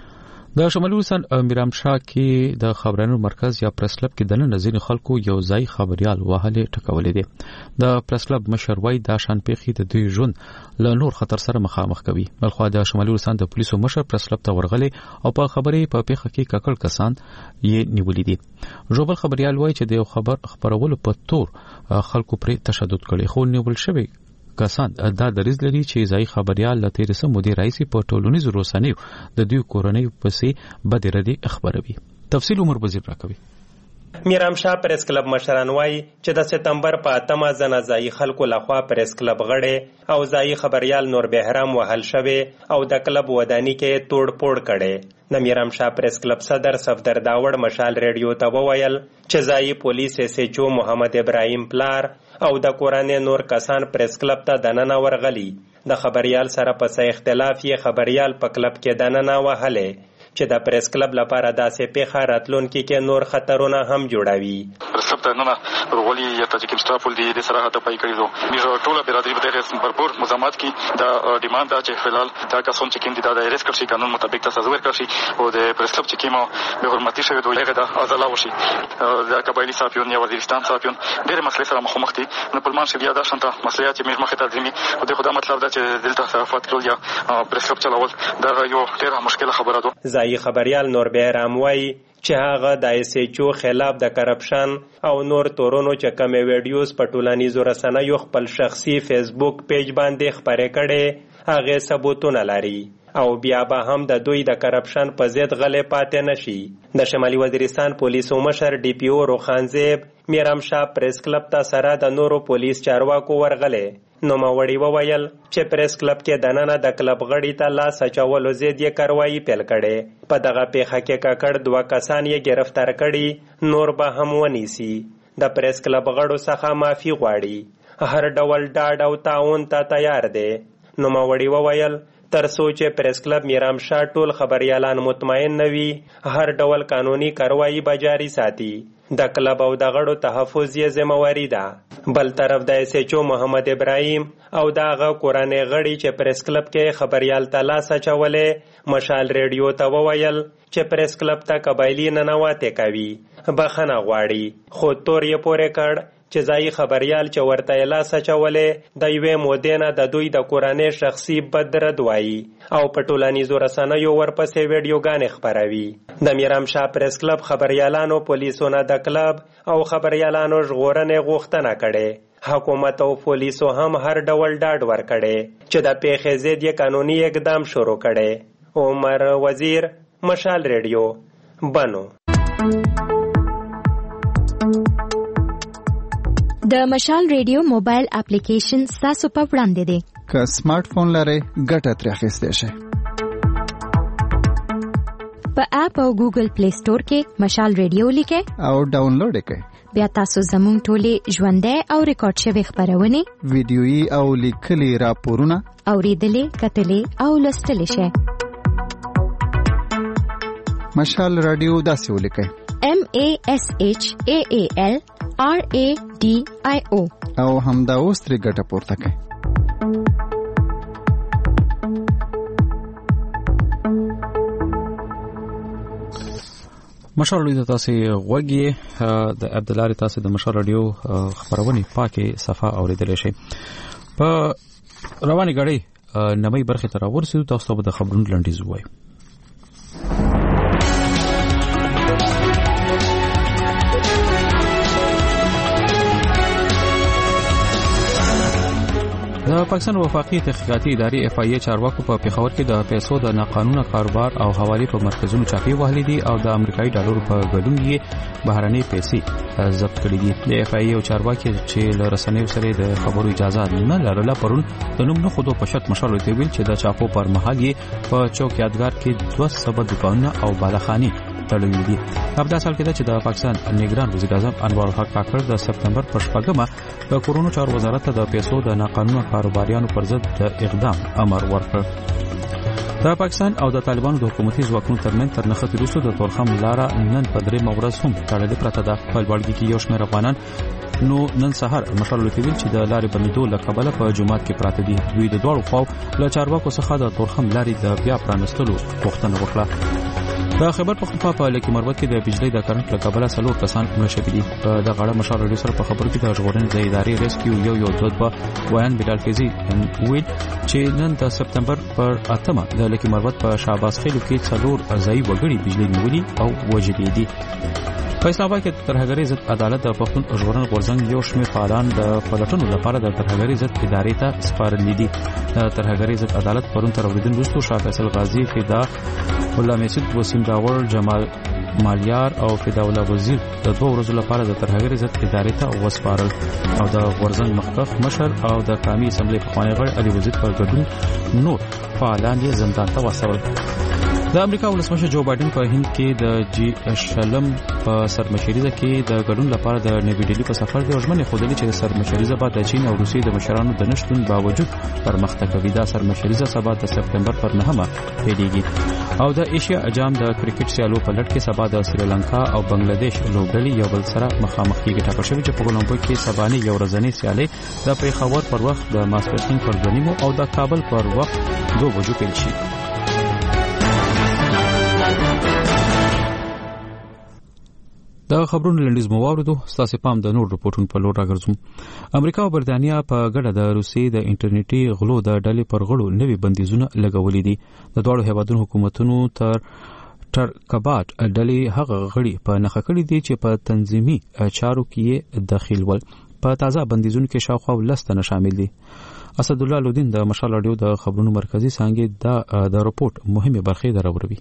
د شمالي وزیرستان میرام شاه کې د خبرونو مرکز یا پریس کلب کې د نن ځینې خلکو یو ځای خبريال وهلې ټکولې دي. د پریس کلب مشر وای دا شان پیخي د دوی ژوند له نور خطر سره مخامخ کوي. بلخو د شمالي وزیرستان د پولیسو مشر پریس کلب ته ورغلي او په خبرې په پیخه کې ککړ کسان یې نیولې دي. جوبل خبريال وای چې د خبر خبرولو په تور خلکو پر تشدد کړي خو نیول شوی کسان دا دریز لري چې ځای خبريال له 13 مودې راځي په ټولنیزو رسنیو د دوی کورنۍ پسې بدردي خبروي. تفصیل عمر وزیر راکوي. میرام شاه پریس کلب مشران وایي چې د سپتمبر په 8مه ځنه ځای خلکو لخوا پریس کلب غړي او ځای خبريال نور بهرام وهل شوی او د کلب ودانی کې توڑ پوڑ کړي. د میرام شاه پریس کلب صدر صفدر داوړ مشال ریډیو ته وویل چې ځای پولیس SHO محمد ابراهیم پلار او د کورانه نور کسان پریس کلب ته دننه ورغلي. د خبريال سره په اختلاف یې خبريال په کلب کې دننه وهله چې د پریس کلب لپاره داسې پیښه راتلونکي کې نور خطرونه هم جوړوي. پرسب ته نه ورولي یا تاجکستان سټاف ول دي د سره هته پای کړی دو میرو ټوله برادری په دغه بھرپور مزامات کې دا ډیماند چې فلال دا کسان چې کیندي دا ریسک کړي قانون مطابق تاسو ورکړي او د پریس کلب چې کیمو به حرمتي شوی دوی هغه د ازلا وشي دا قبایلی صافیون یا وزیرستان صافیون ډېر مسلې سره مخ دي. نو په مان شي دا شانته مسلې چې موږ مخه ترجمه او د خدای مطلب دا چې دلته صفات کول یا پریس کلب چلول دا یو ډېر مشکله خبره ده. ځای خبريال نور بهرام وایي چې هغه د SHO خلاف د کرپشن او نور تورونو چې کوم ویډیوز په ټولنیزو رسنیو خپل شخصي فیسبوک پیج باندې خبرې کړي هغه ثبوتونه لري او بیا به هم د دوی د کرپشن په ضد غلې پاتې نشي. د شمالي وزیرستان پولیسو مشر DPO روخانزیب میرام شاه پریس کلب ته سره د نورو پولیس چارواکو ورغله. نو ماوړی وویل چې پریس کلب کې دننه د کلب غړي ته لاس اچولو ضد یې کاروایی پیل کړي. په دغه پیښه کې ککړ 2 کسان یې گرفتار کړي، نور به هم ونیسي. د پریس کلب غړو څخه معافي غواړي، هر ډول ډاډ او تعاون ته تیار دی. نو ماوړی وویل تر سوچ پریس کلب میرام شاه ټول خبريالان مطمئن نوي، هر ډول قانوني کاروایی به جاری ساتي. د کلب او د غړو تحفظ یې ذمہواری ده. بل طرف د SHO محمد ابراهیم او دغه کورانه غړي چې پریس کلب کې خبريال تلاش چولې مشال ریډیو ته وویل چې پریس کلب ته قبایلی ننواته کوي، بخنه غواړي. خو تور یې پورې کړ چې ځای خبريال چې ورته لاس چولې د یوې مودې د دوی د کورانه شخصي بدرد وایي او په ټولنیزو رسنیو ورپسې ویډیوګانې خبروي. د میرام شاه پریس کلب خبريالانو پولیسو نه د کلب او خبريالانو ژغورنې غوښتنه کړې. حکومت او پولیسو هم هر ډول ډاډ ورکړي چې د پیښې ضد یې قانوني اقدام شروع کړي. عمر وزیر، مشال ریډیو، بنو. د مشال ریډیو موبایل اپلیکیشن تاسو په وړاندې دی. که سمارټ فون لرئ ګټه ترې اخیستی شئ. په اپ او ګوګل پلی سٹور کې مشال ریډیو لیکئ او ډاونلوډ یې کړئ. بیا تاسو زموږ ټولې ژوندۍ او ریکارډ شوي خبرونه، ویډیويي او لیکلي راپورونه اوریدلې، کتلې او لوستلی شئ. مشال رادیو داسې ولیکئ: MASHAAL RADIO او همدا اوس ترې ګټه پورته کړئ. مشال رادیو تاسو غوږی د عبدالله تاسو د مشال رادیو خبرونه پاکه صفه اوریدل شي. په رواني غړي نمای برخه تر ورسېدو تاسو ته د خبرونو لنډیز وایي. د پاکستان وفاقي تحقیقاتي ادارې FIA چارواکو په پیښور کې د پیسو د ناقانونه کاروبار او حواله په مرکزونو چاپی وهلې دي او د امریکایي ډالرو په ګډون یې بهرنۍ پیسې ضبط کړې دي. د FIA او چارواکي چې له رسنیو سره د خبرو اجازه نه لرله پرون د نوم نه خودو په شرط مشال ته ویل چې د چاپو پر مهال یې په چوک یادګار کې 200 دکانونه او بالاخاني تړلې دي. په سال کې چې د پاکستان نگران وزیر اعظم انور الحق کاکړ د سپتمبر پر 8مه د کورونو چارو وزارت ته د پیسو د ناقانونه کاروباریانو پر ضد د اقدام امر ورکړ. د پاکستان او د طالبانو د حکومتي ځواکونو ترمنځ تر نښتې وروسته د تورخم لاره نن په درې مورز هم تړلې پرته ده. په لوړګي کې یو شمېر افغانان نو نن سهار مشال لوتیل چې د لارې بندیدو له کبله په جمعات کې پراته دي. دوی د دوړو خو له چارواکو څخه د تورخم لارې د بیا پرانستلو غوښتنه وکړه. د خبر پختونخوا په لکه مروت کې د بجلی د کرنټ له کبله 4 کسان مړه شوي دي. د غړه مشال رادیو سره په خبرو کې د ژغورنې د ادارې ریسکیو یو ځد په ویان بلال فیضی ویل چې نن د سپتمبر پر 8مه د لکه مروت په شعباس خیلو کې 4 ځای وګړي بجلی نیولي او وژلي دي. په اسلام آباد کې ترهګرۍ ضد عدالت د پښتون ژغورنې غورځنګ یو شمېر فعالان د پلټنو لپاره د ترهګرۍ ضد ادارې ته سپارلي دي. د ترهګرۍ ضد عدالت پرون تر اوریدل وروسته شاه فیصل غازی فدا الله مسعود وسیم داور جمال مالیار او فدا الله وزیر د 2 ورځې لپاره د ترهګرۍ ضد ادارې ته وسپارل او د غورځنګ مخکښ مشر او د قومي اسمبلی پخوانی غړي علي وزیر په ګډون نور فعالان یې زندان ته واستول. د امریکا ولسمشر جو بایدن په هند کې د G20 په سرمشریزه کې د ګډون لپاره د نوې ډیلی په سفر دی. ژمنه خوده چې د سرمشریزه بعد د چین او روسیې د مشرانو د نشټون باوجود پرمختګ کوي. دا سرمشریزه سبا د سپتمبر پر 9مه پیلېږي او د ایشیا جام د کرکټ سیالو په لړ کې سبا د سریلانکا او بنگلاديش لوبډلې یو بل سره مخامخ کېږي. ټاکل شوی چې په کولمبو کې سبانه یو ورځنی سیالي د پیښور پر وخت د ماسپښین پر 2 او د کابل پر وخت 2 بجو پیل شي. دا خبرونه لنډیز مو واوریدو. ستاسو پام د نور رپورټونو په لور راګرځم. امریکا او برتانیا په ګډه د روسیې د انټرنیټي غلو د ډلې پر غړو نوي بندیزونه لګولې دي. د دوه هیوادونو حکومتونو تر کباټ ډلې هغه غړي په نخښه کړې دي چې په تنظیمي چارو کې داخل ول. په تازه بندیزونو کې شاوخوا 10 تنه شامل دي. اسد الله لودین د مشال رادیو د خبرونو مرکزی څنګه د رپورټ مهمه برخه دروروي.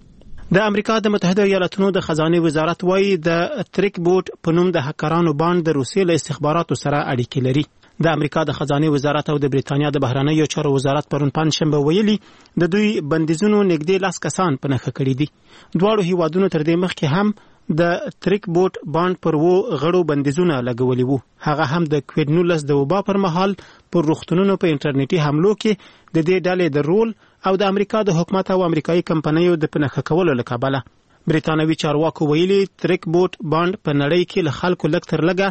د امریکا د متحده ایالاتونو د خزانه وزارت وایي د تریک بوټ په نوم د هکرانو باند د روسیې له استخباراتو سره اړیکې لري. د امریکا د خزانه وزارت او د بریتانیا د بهرنیو چارو وزارت پرون پنځشنبه ویلي د دوی بندیزونو نږدې 10 کسان په نښه کړي دي. دواړو هیوادونو تر دې مخکې هم د تریک بوټ باند پر وو غړو بندیزونه لګولي وو. هغه هم د کووډ-19 د وبا پر مهال پر روغتونونو په انټرنیټي حملو کې د دې ډلې د رول او د امریکا د حکومت او امریکایي کمپنیو د پنهخه کولو لکابله. بریتانوي چارواکو ویلي تریک بوټ باند په نړۍ کې له خلکو لږ تر لږه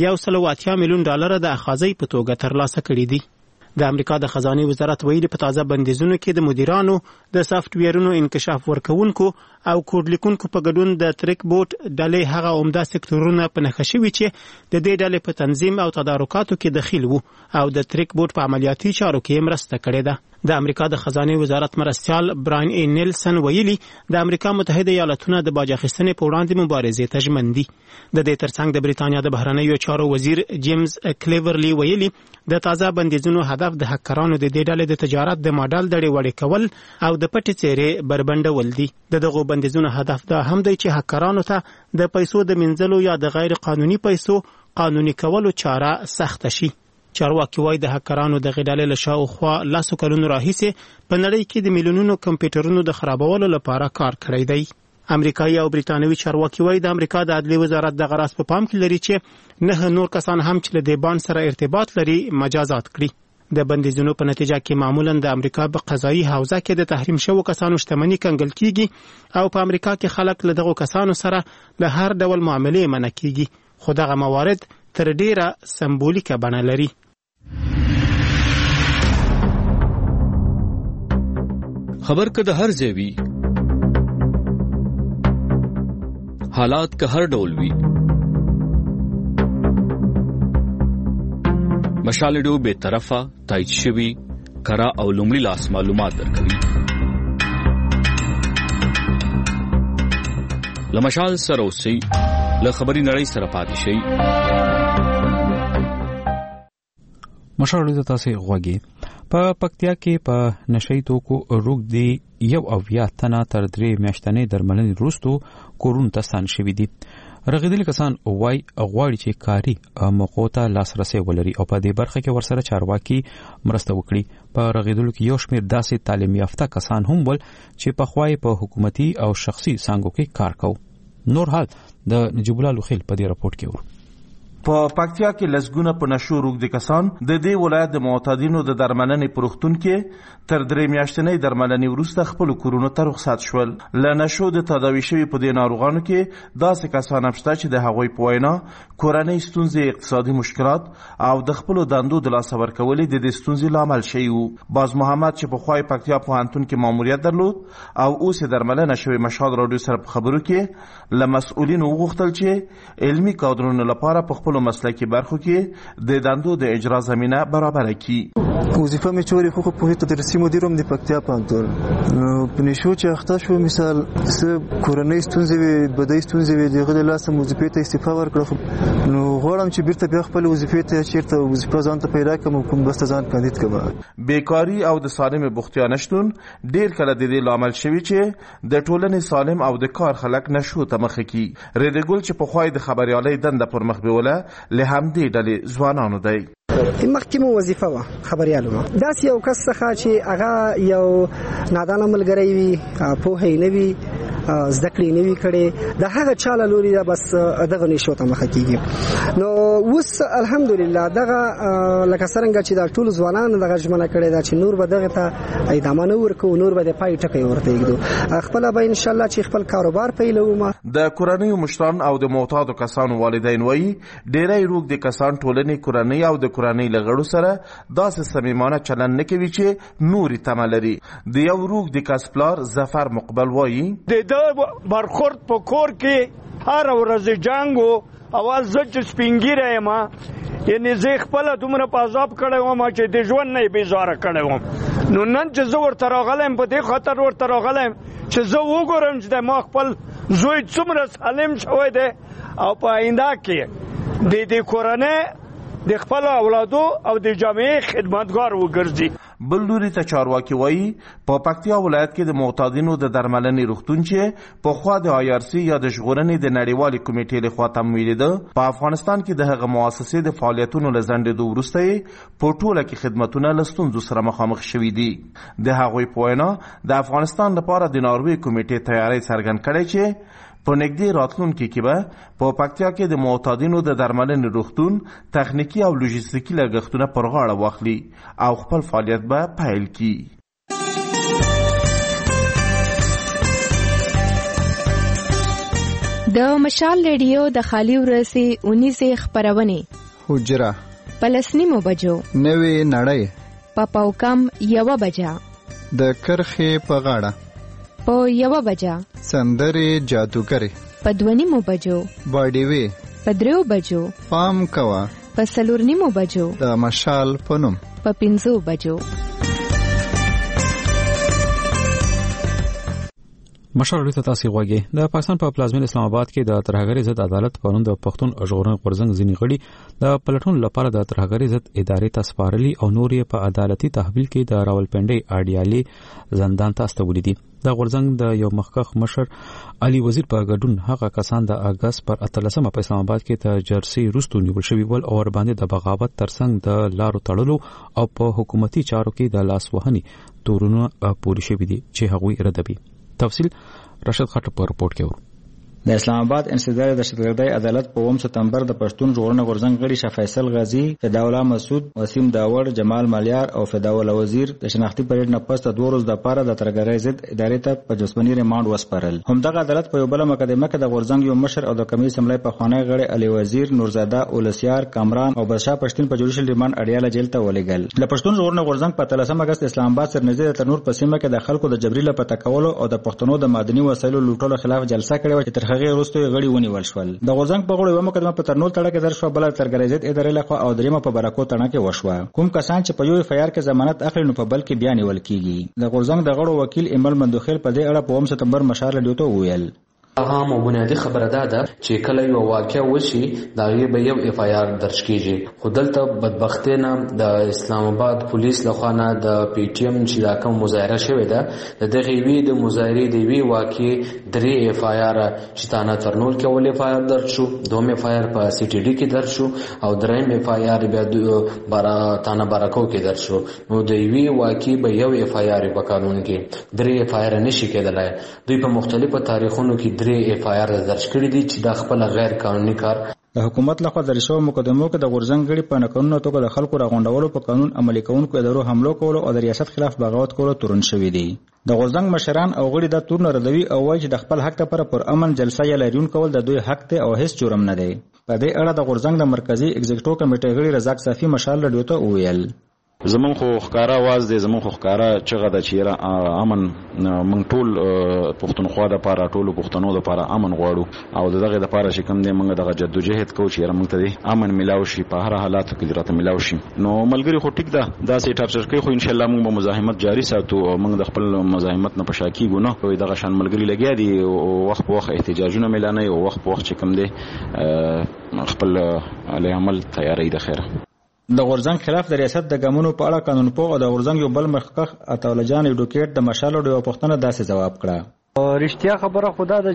$180 میلیون د اخاذې په توګه ترلاسه کړي دي. د امریکا د خزانه وزارت ویلي په تازه بندیزونو کې د مدیرانو د سافټویرونو انکشاف ورکونکو او کوډ لیکونکو په ګډون د تریک بوټ ډلې هغه عمده سکتورونه په نښه شوي چې د دې ډلې په تنظیم او تدارکاتو کې دخیل وو او د تریک بوټ په عملیاتي چارو کې مرسته کړې ده. د امریکا د خزانه وزارت مرستيال براین ای نیلسن ویلي د امریکا متحده ایالاتونو د باج اخیستنې په وړاندې مبارزې ته ژمن دي. د دې ترڅنګ د بریتانیا د بهرنیو چارو وزیر جیمز کلیورلی ویلي د تازه بندیزونو هدف د هکرانو د دې ډلې د تجارت د ماډل دړې وړې کول او د پټې څېرې بربنډول دي. دغه بندیزونو هدف دا هم دی چې هکرانو ته د پیسو د منځلو یا د غیر قانوني پیسو قانوني کولو چاره سخت شي. چارواکي وایي د هکرانو د غډالې له شاوخوا 10 کلونو راهیسې په نړۍ کې د میلیونونو کمپیوټرونو د خرابولو لپاره کار کړی دی. امریکایي او بریتانوي چارواکي وایي د امریکا د عدلي وزارت د غراس په پام کې لري چې 9 نور کسان هم چې له دې باند سره ارتباط لري مجازات کړي. د بندیزونو په نتیجه کې معمولا د امریکا په قضایي حوزه کې د تحریم شوو کسانو شتمنۍ کنګل کیږي او په امریکا کې خلک له دغو کسانو سره له هر ډول معاملې منع کیږي. خو دغه موارد تر ډیره سمبولیکه بڼه لري. خبر که د هر ځای وي، حالات که هر ډول وي، مشال ریډیو بے طرفه تایید شوي کره او لومړي لاس معلومات درکوي. له مشال سره اوسئ، له خبري نړۍ سره پاتې شئ. مشال ریډیو تاسو غوږی په پکتیا کې په نشئی توکو روږدي 1 تنه تر 3 میاشتنې درملنې وروسته کورونو ته ستانه شوي دي. رغېدلي کسان وایي غواړي چې کاري موقعو ته لاسرسی ولري او په دې برخه کې ورسره چارواکي مرسته وکړي. په رغېدلو کې یو شمېر داسې تعلیم یافته کسان هم ول چې پخوا په حکومتي او شخصي څانګو کې کار کوي. نور حال د نجیب الله لوخیل په دې راپورټ کې ورو. په پکتیا کې لسګونه په نشو روږدي کسان د دې ولایت د معتادینو د درملنې پروختون کې تر 3 میاشتنې درملنې وروسته خپل کورونو ته رخصت شول. له نشو د تداوی شوی په دې ناروغانو کې داسې کسان هم شته چې د هغوی په وینا کورنۍ ستونزې، اقتصادي مشکلات او د خپل دندو د لاس ورکولې د دې ستونزې لامل شوی وو. باز محمد چې په خوای پکتیا پوهنتون کې ماموریت درلود او اوس درملنه شوی مشال رادیو سره په خبرو کې له مسؤلینو وغوښتل چې علمي کادرونو لپاره په خپل مسلکی برخو کې د دندو د اجرا زمينه برابر کړي. وظیفه می چوري خو په تدریسي مدیرم د پکتیا پوهنتون په نشو چې اخته شو، مثال کورنۍ ستونزې وي، بدای ستونزې وي، دغه د لاسه وظیفې ته استعفا ورکړه. نو غواړم چې بیرته بیا خپل وظیفې ته چیرته وظیفه ځان ته پیدا کړم، کوم بس ځان کاندید کړم. بیکاری او د سالم بوختیا نشټون ډیر کله د دې لامل شوی چې د ټولنې سالم او د کار خلک نشو ته مخ کی. ریډګل چې په خوای د خبريالۍ دنده پر مخ بیوله له همدې ډلې ځوانانو دی. مخکې مو وظیفه و خبريالو داس یو کس څخه چې هغه یو نادان ملګری وي، په هی نه وي، ذکرې نه وی کړي، د هغه چاله لوري دا بس دغه نشو ته مخ کیږي. نو وس الحمدلله دغه لکه څنګه چې دا ټول ځوانان دغه ژمنه کړي دا چې نور به دغه ته ادامه نه ورکو، نور به د پای ټکی ورته یګدو، خپل به ان شاء الله چې خپل کاروبار پیلوم. د کورنۍ مشران او د معتادو کسانو والدین وایي ډېری روغ د کسان ټولنې کورنۍ او د کورنۍ لغړو سره داسې صمیمانه چلند نه کوي چې نوري تمه لري. د یو روغ د کسپلار ظفر مقبل وایي برخورد په کور کې هر ورځ جنگو اواز زچ سپینګیره ما یعنی زه خپل دومره په عذاب کړم ما چې د ژوند نه بیزاره کړم. نو نن چې زه ورته راغلم په دې خاطر ورته راغلم چې زه وګورم چې ما خپل زوی څومره سالم شوی دی او په آینده کې د کورنۍ د خپل اولادو او د جامعې خدمتګار وګرځي. بل لوري ته چارواکي وایي په پکتیا ولایت کې د معتادینو د درملنې روغتون چې په خوا د IRC یا د ژغورنې د نړیوالې کمیټې لخوا تمویل ده په افغانستان کې د هغه مؤسسې د فعالیتونو لزندېدو وروسته په ټوله کې خدمتونه له ستونزو سره مخامخ شوي دي. د هغوی په وینا د افغانستان لپاره د ناروې کمیټې تیاری څرګند کړی چې په نږدې راتلونکي کې به په پکتیا کې د معتادینو د درملنې روغتون تخنیکی او لوجستیکي لګښتونه پر غاړه واخلي او خپل فعالیت به پیل کړي. د مشال ریډیو د خالی ورسي 19 خبرونه حجره پلسنیمو بجو نوې نړۍ پاپاوکم 1 بجا د کرخې په غاړه په 1 بجا سندري جادوګری په 2 بجو باډي وی په 3 بجو پام کوا په 4 بجو د مشال پنوم په 5 بجو. مشال ریډیو تاسو غوږی د پاکستان په پلازمین اسلام آباد کې د ترهګری ضد عدالت قانون د پښتون ژغورنې غورځنګ ځینې غړي د پلټون لپاره د ترهګری ضد ادارې ته سپارلي او نور یې په عدالتي تحویل کې د راولپنډي اډیالي زندان ته استولې دي. د غورځنګ د یو مخکښ مشر علي وزیر په ګډون هغه کسان د اگست پر 13 په اسلام آباد کې د جرسي روستو نیول شوی ول او ور باندې د بغاوت ترڅنګ د لارو تړلو او په حکومتي چارو کې د لاس وهني تورونه پوری شوی دي چې هغوی ردبي. تفصیل راشد خټک په رپورت کې ورو. د اسلام آباد انسداد دهشتګردۍ عدالت په 9 سپتمبر د پښتون ژغورنې غورځنګ غړي شاه فیصل غازی، فداء الله مسعود، وسیم داور، جمال مالیار او فداء الله وزیر د شناختی پریډ نه پس 2 ورځې لپاره د ترګرۍ ضد ادارې ته په جسمنی ریماند وسپارل. همدغه عدالت په یو بل مقدمه کې د غورځنګ یو مشر او د کمیټې سملای په خوانی غړي علي وزیر، نورزاده، اولسیار، کامران او بادشاه پښتون په جوړشل ریماند اړیاله جیل ته ولېګل. د پښتون ژغورنې غورځنګ په 13 اگست اسلام آباد سرنزید تنور په سیمه کې د خلکو د جبري لپاره تکولو او د پښتنو د مدني وسایلو لوټولو خلاف جلسه کړې و چې تر هغه وروسته غړي ونیول شول. د غورځنګ په غړو یو مقدمه په ترنول تړه کې درشو، بل ترګرۍ ضد ادارې لخوا او دریمه په برکو تړه کې وشوه. کوم کسان چې په یو فایار کې ضمانت اخلي نو په بل کې بیان نیول کیږي. د غورځنګ د غړو وکیل ایمل مندوخیل په دې اړه په 9 سپتمبر مشال رادیو ته وویل: هغه بنیادی خبره ده چې کله یو واقعیا وشي دا به یو اف آی آر درج کیږي، خو دلته بدبختانه د اسلام آباد پولیس لخوا نه د پی ټی ایم چې دا کوم مظاهره شوې ده د دغه وی د مظاهرې دی وی واقع 3 اف آی آر چې تانه ترنول کې ول اف آی آر درج شو، 2 اف آی آر په سی ټی ډی کې درج شو او 3 اف آی آر بیا تانه برکو کې درج شو. نو د وی واقع به یو اف آی آر په قانون کې 3 اف آی آر نشي کېدلای. دوی په مختلفو تاریخونو کې اف آی آر درج کړی دي چې دا خپل غیر قانوني کار د حکومت لخوا د رشوه مقدمو کې د غورځنګ غړي په قانوني توګه د خلکو راغونډولو په قانون عملي کوونکو ادارو حمله کولو او د ریاست خلاف بغاوت کولو تورن شوې دي. د غورځنګ مشران او غړي د تورن ردوي او وایي چې د خپل حق لپاره پر امن جلسه یا لريون کول د دوی حق دی او هیڅ جرم نه دی. په دې اړه د غورځنګ د مرکزی ایگزیکټیو کمیټې غړي رزاق صافي مشال رادیو ته وویل: زمون خو ښکارا आवाज دی، زمون خو ښکارا چغه د چیرې امن مونږ ټول پښتونخوا د لپاره ټول پښتنو د لپاره امن غواړو او دغه د لپاره چې کوم دی مونږ دغه جدوجہد کوو چې مونږ ته امن ملاوي شي، په هر حالاتو کې راته ملاوي شي. نو ملګری خو ټیک ده، دا سي ټاپچر کوي، خو ان شاء الله مونږ به مزاحمت جاری ساتو او مونږ د خپل مزاحمت نه پشاکی ګونه کوي. دغه شان ملګری لګیا دي او وخت په وخت احتجاجونه ملانه او وخت په وخت چې کوم دی خپل علی عمل تیاری د خیره. د غورځنګ خلاف د ریاست د ګامونو په اړه قانون پوه او د غورځنګ یو بل مخکخ عطاالله جان ایډوکیټ د مشال ډیو پښتنه داسې جواب کړه: رښتیا خبره خدا ده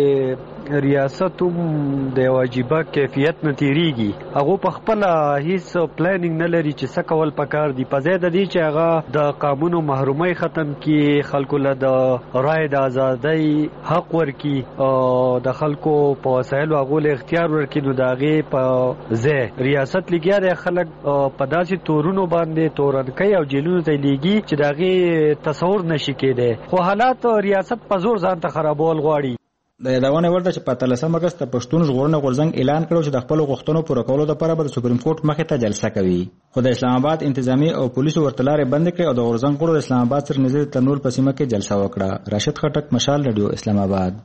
چې ریاست هم د واجبہ کیفیت نه تیریږي، هغه په خپل هیڅ پلانینګ نه لري چې څه کول پکار دي. په ځای د دې چې هغه د قانونو محرومي ختم کړي، خلکو له د رائے د ازادۍ حق ورکړي او د خلکو په وسایلو هغه له اختیار ورکړي، نو د هغې په ځای ریاست لګیا دی خلک په داسې تورونو باندې تورن کوي او جیلونو ته لیږي چې د هغې تصور نشي کېدی. خو حالات ریاست په زور ځان ته خرابول غواړي. د یادونه ورته چې په 13 اگست د پښتون ژغورنې غورځنګ اعلان کړو چې د خپل غوښتنو پوره کولو لپاره به د سپریم کورټ مخې ته جلسه کوي، خو د اسلام آباد انتظامی او پولیسو ورتلارې بند کړې او د غورځنګ غړو اسلام آباد سره نږدې ترنول په سیمه کې جلسه وکړه. راشد خټک، مشال رادیو، اسلام آباد.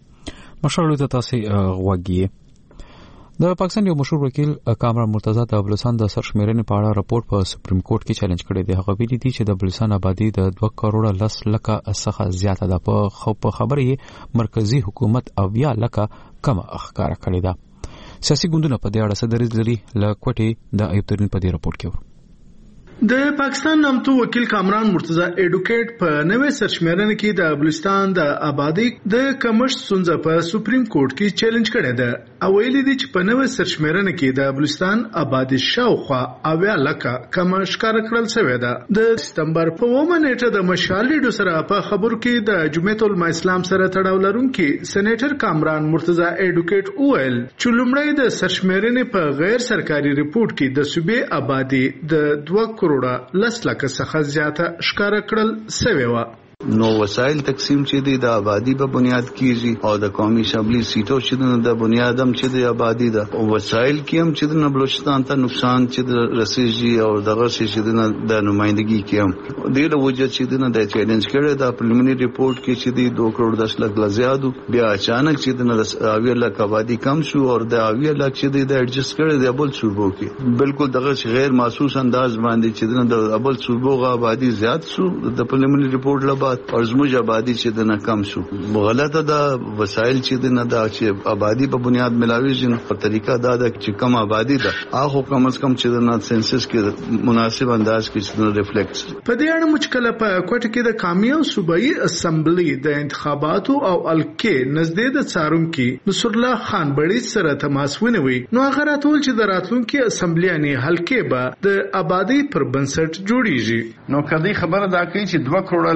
مشال ته تاسو غوږی. د پاکستان یو مشهور وکیل کامران مرتضی د بلوچستان د سرشمیرنې په اړه راپور په سپریم کورټ کې چیلنج کړی دی. هغه ویلي دي چې د بلوچستان آبادی د 2 کروڑ 10 لک څخه زیاته ده. په خبره یې مرکزی حکومت او یا لک کم اخکار کړی ده. سیاسي ګوندونه په دې اړه څه دریځ لري؟ لکوټي د ایوب ترین په دې راپور کې د پاکستان نامتو وکیل کامران مرتضی ایډوکیټ په نوې سرشمیرنه کې د بلوچستان د آبادی د کمښت ستونزه په سپریم کورټ کې چیلنج کړې ده او ویلي دي چې په نوې سرشمیرنه کې د بلوچستان آبادی شاوخوا 90 لک کم ښکار کړل شوې ده. د سپتمبر په 9 نیټه د مشال ریډیو سره په خبرو کې د جمعیت العلماء اسلام سره تړاو لرونکي سېنیټر کامران مرتضی ایډوکیټ وویل چې لومړی د سرشمیرنې په غیر سرکاري ریپورت کې د صوبې آبادی د 2 کروڑ 10 لک څخه زیاته ښکار کړل شوې وه. نو وسایل تقسیم چې دی د آبادی په بنیاد کیږي او د قومي اسمبلی سیټو چې د بنیاد هم چې د آبادی ده او وسایل کې هم چې د بلوچستان ته نقصان چې رسیږي او دغه چې د نمائندګي کې هم د وجه چې د چیلنج کړي د پریلیمینری ریپورت کې چې دی 2 کروڑ 10 لک لا زیاتو بیا اچانک چې د 90 لک آبادی کم شو او د 90 لک چې دی د ایڈجسټ کړي د ابل صوبو کې بالکل دغه غیر محسوس انداز باندې چې د ابل صوبو آبادی زیات شو د پریلیمینری ریپورت لا اور زموږ آبادی چې د کم شو. غلطه دا وسایل چې د نه دا چې آبادی په بنیاد ملاویږي نو په طریقه دا د چې کم آبادی ده هغه کم از کم چې د سنسس کې مناسب انداز کې چې ریفلیکټ. په دې اړه مشکله په کوټه کې د کامیاب صوبایي اسمبلی د انتخاباتو او الکې نزدې د څارونکو نصر الله خان بړیڅ سره تماس ونیوي نو هغه راتول چې د راتلونکو اسمبلیانې حلقې به د آبادی پر بنسټ جوړیږي. نو کدی خبره دا کوي چې 2 کروڑ 10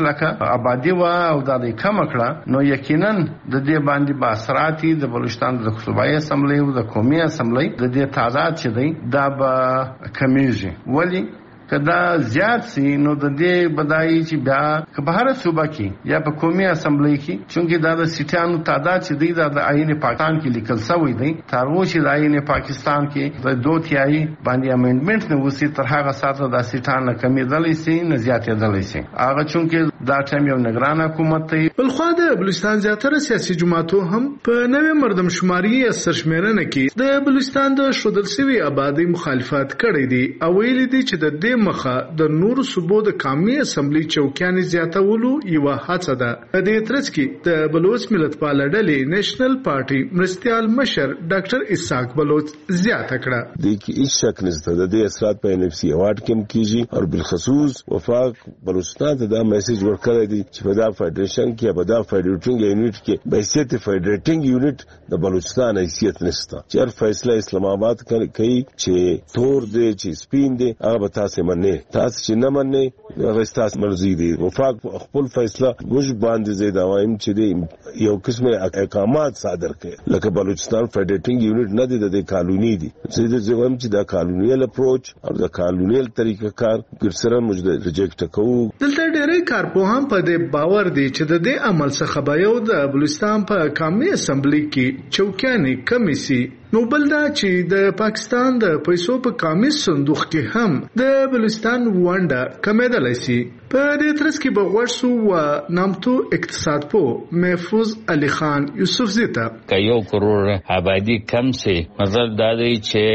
لکه آبادی و او د کم کړه نو یقینا د دې باندې باثراتي د بلوچستان د صوبایي اسمبلی او د قومي اسمبلی د دې تعداد چې دی دا به کمیږي ولی کدا زیات سي نو د دې بدایي چې بیا که په هر صوبه کې یا په قومي اسمبلی کې چونکه دا د سیټانو تعداد چې دی دا د آئین پاکستان کې لیکل شوی دی تر اوسه چې د آئین پاکستان کې د 2/3 باندې امندمنت نه وسی تر هغه ساته د سیټان کمیدلی سي نه زیاتېدلی سي هغه چونکه دا ټیم یو نگران حکومت دی. بلخوا د بلوچستان زیاتره سیاسي جماعتو هم په نوې مردمشماري سرشمیرنه کې د بلوچستان د شودل سوي آبادی مخالفت کړی دی او ویلي دي چې د دې مخه د نور صوبو د قومي اسمبلی چوکیانې زیاتولو یو هڅه ده. په دې ترڅ کې د بلوچ ملت پال ډلې نېشنل پارټي مرستيال مشر ډاکټر اسحاق بلوچ زیاته کړه د کی هیڅ شک نشته د دې اثرات په NFC اوارد کې کیږي او بالخصوص وفاق بلوچستان ته دا میسج ورکړی دی چې په دا فدریشن کې په دا فدریټینګ یونټ کې به حیثیت فدریټینګ یونټ د بلوچستان حیثیت نشته چې هر فیصله اسلام آباد کوي چې تور دی چې سپین دی هغه تاسو نه تاسو چې نه منئ هغه تاسو مرزي دي وفاق خپل فیصله موږ باندې زید عوام چې دی یو قسمه احکامات صادر کړي لکه بلوچستان فدریټینګ یونټ نه دی د قانوني دي زید زویم چې دا قانونیل اپروچ او د قانونیل طریقه کار ګرسره موږ ریجیکټ کوو. دلته ډېری کارپوهان په دې باور دي چې د دې عمل څخه به یو د بلوچستان په قومي اسمبلی کې چوکیانې کمی سي نو بل دا چې د پاکستان د پیسو په قومي صندوق کې هم د بلوچستان ونډه کمیدلی سي. په دې ترڅ کې به غوښ سو نامتو اقتصاد پو محفوظ علي خان یوسف زیتا که 1 کروڑ آبادی کم سي مطلب دا دی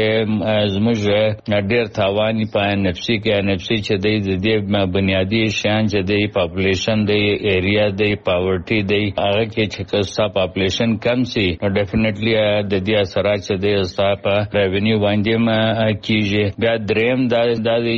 چې زموږ ډېر تاواني په NFC چې د دې بنیادی شان چې د پاپولیشن د ایریا د پاورټي د هغه کې چې کستا پاپولیشن کم سي نو ډیفینیټلی د دې اثرات چې د استاپ ریونیو باندې کیږي. بیا دریم دا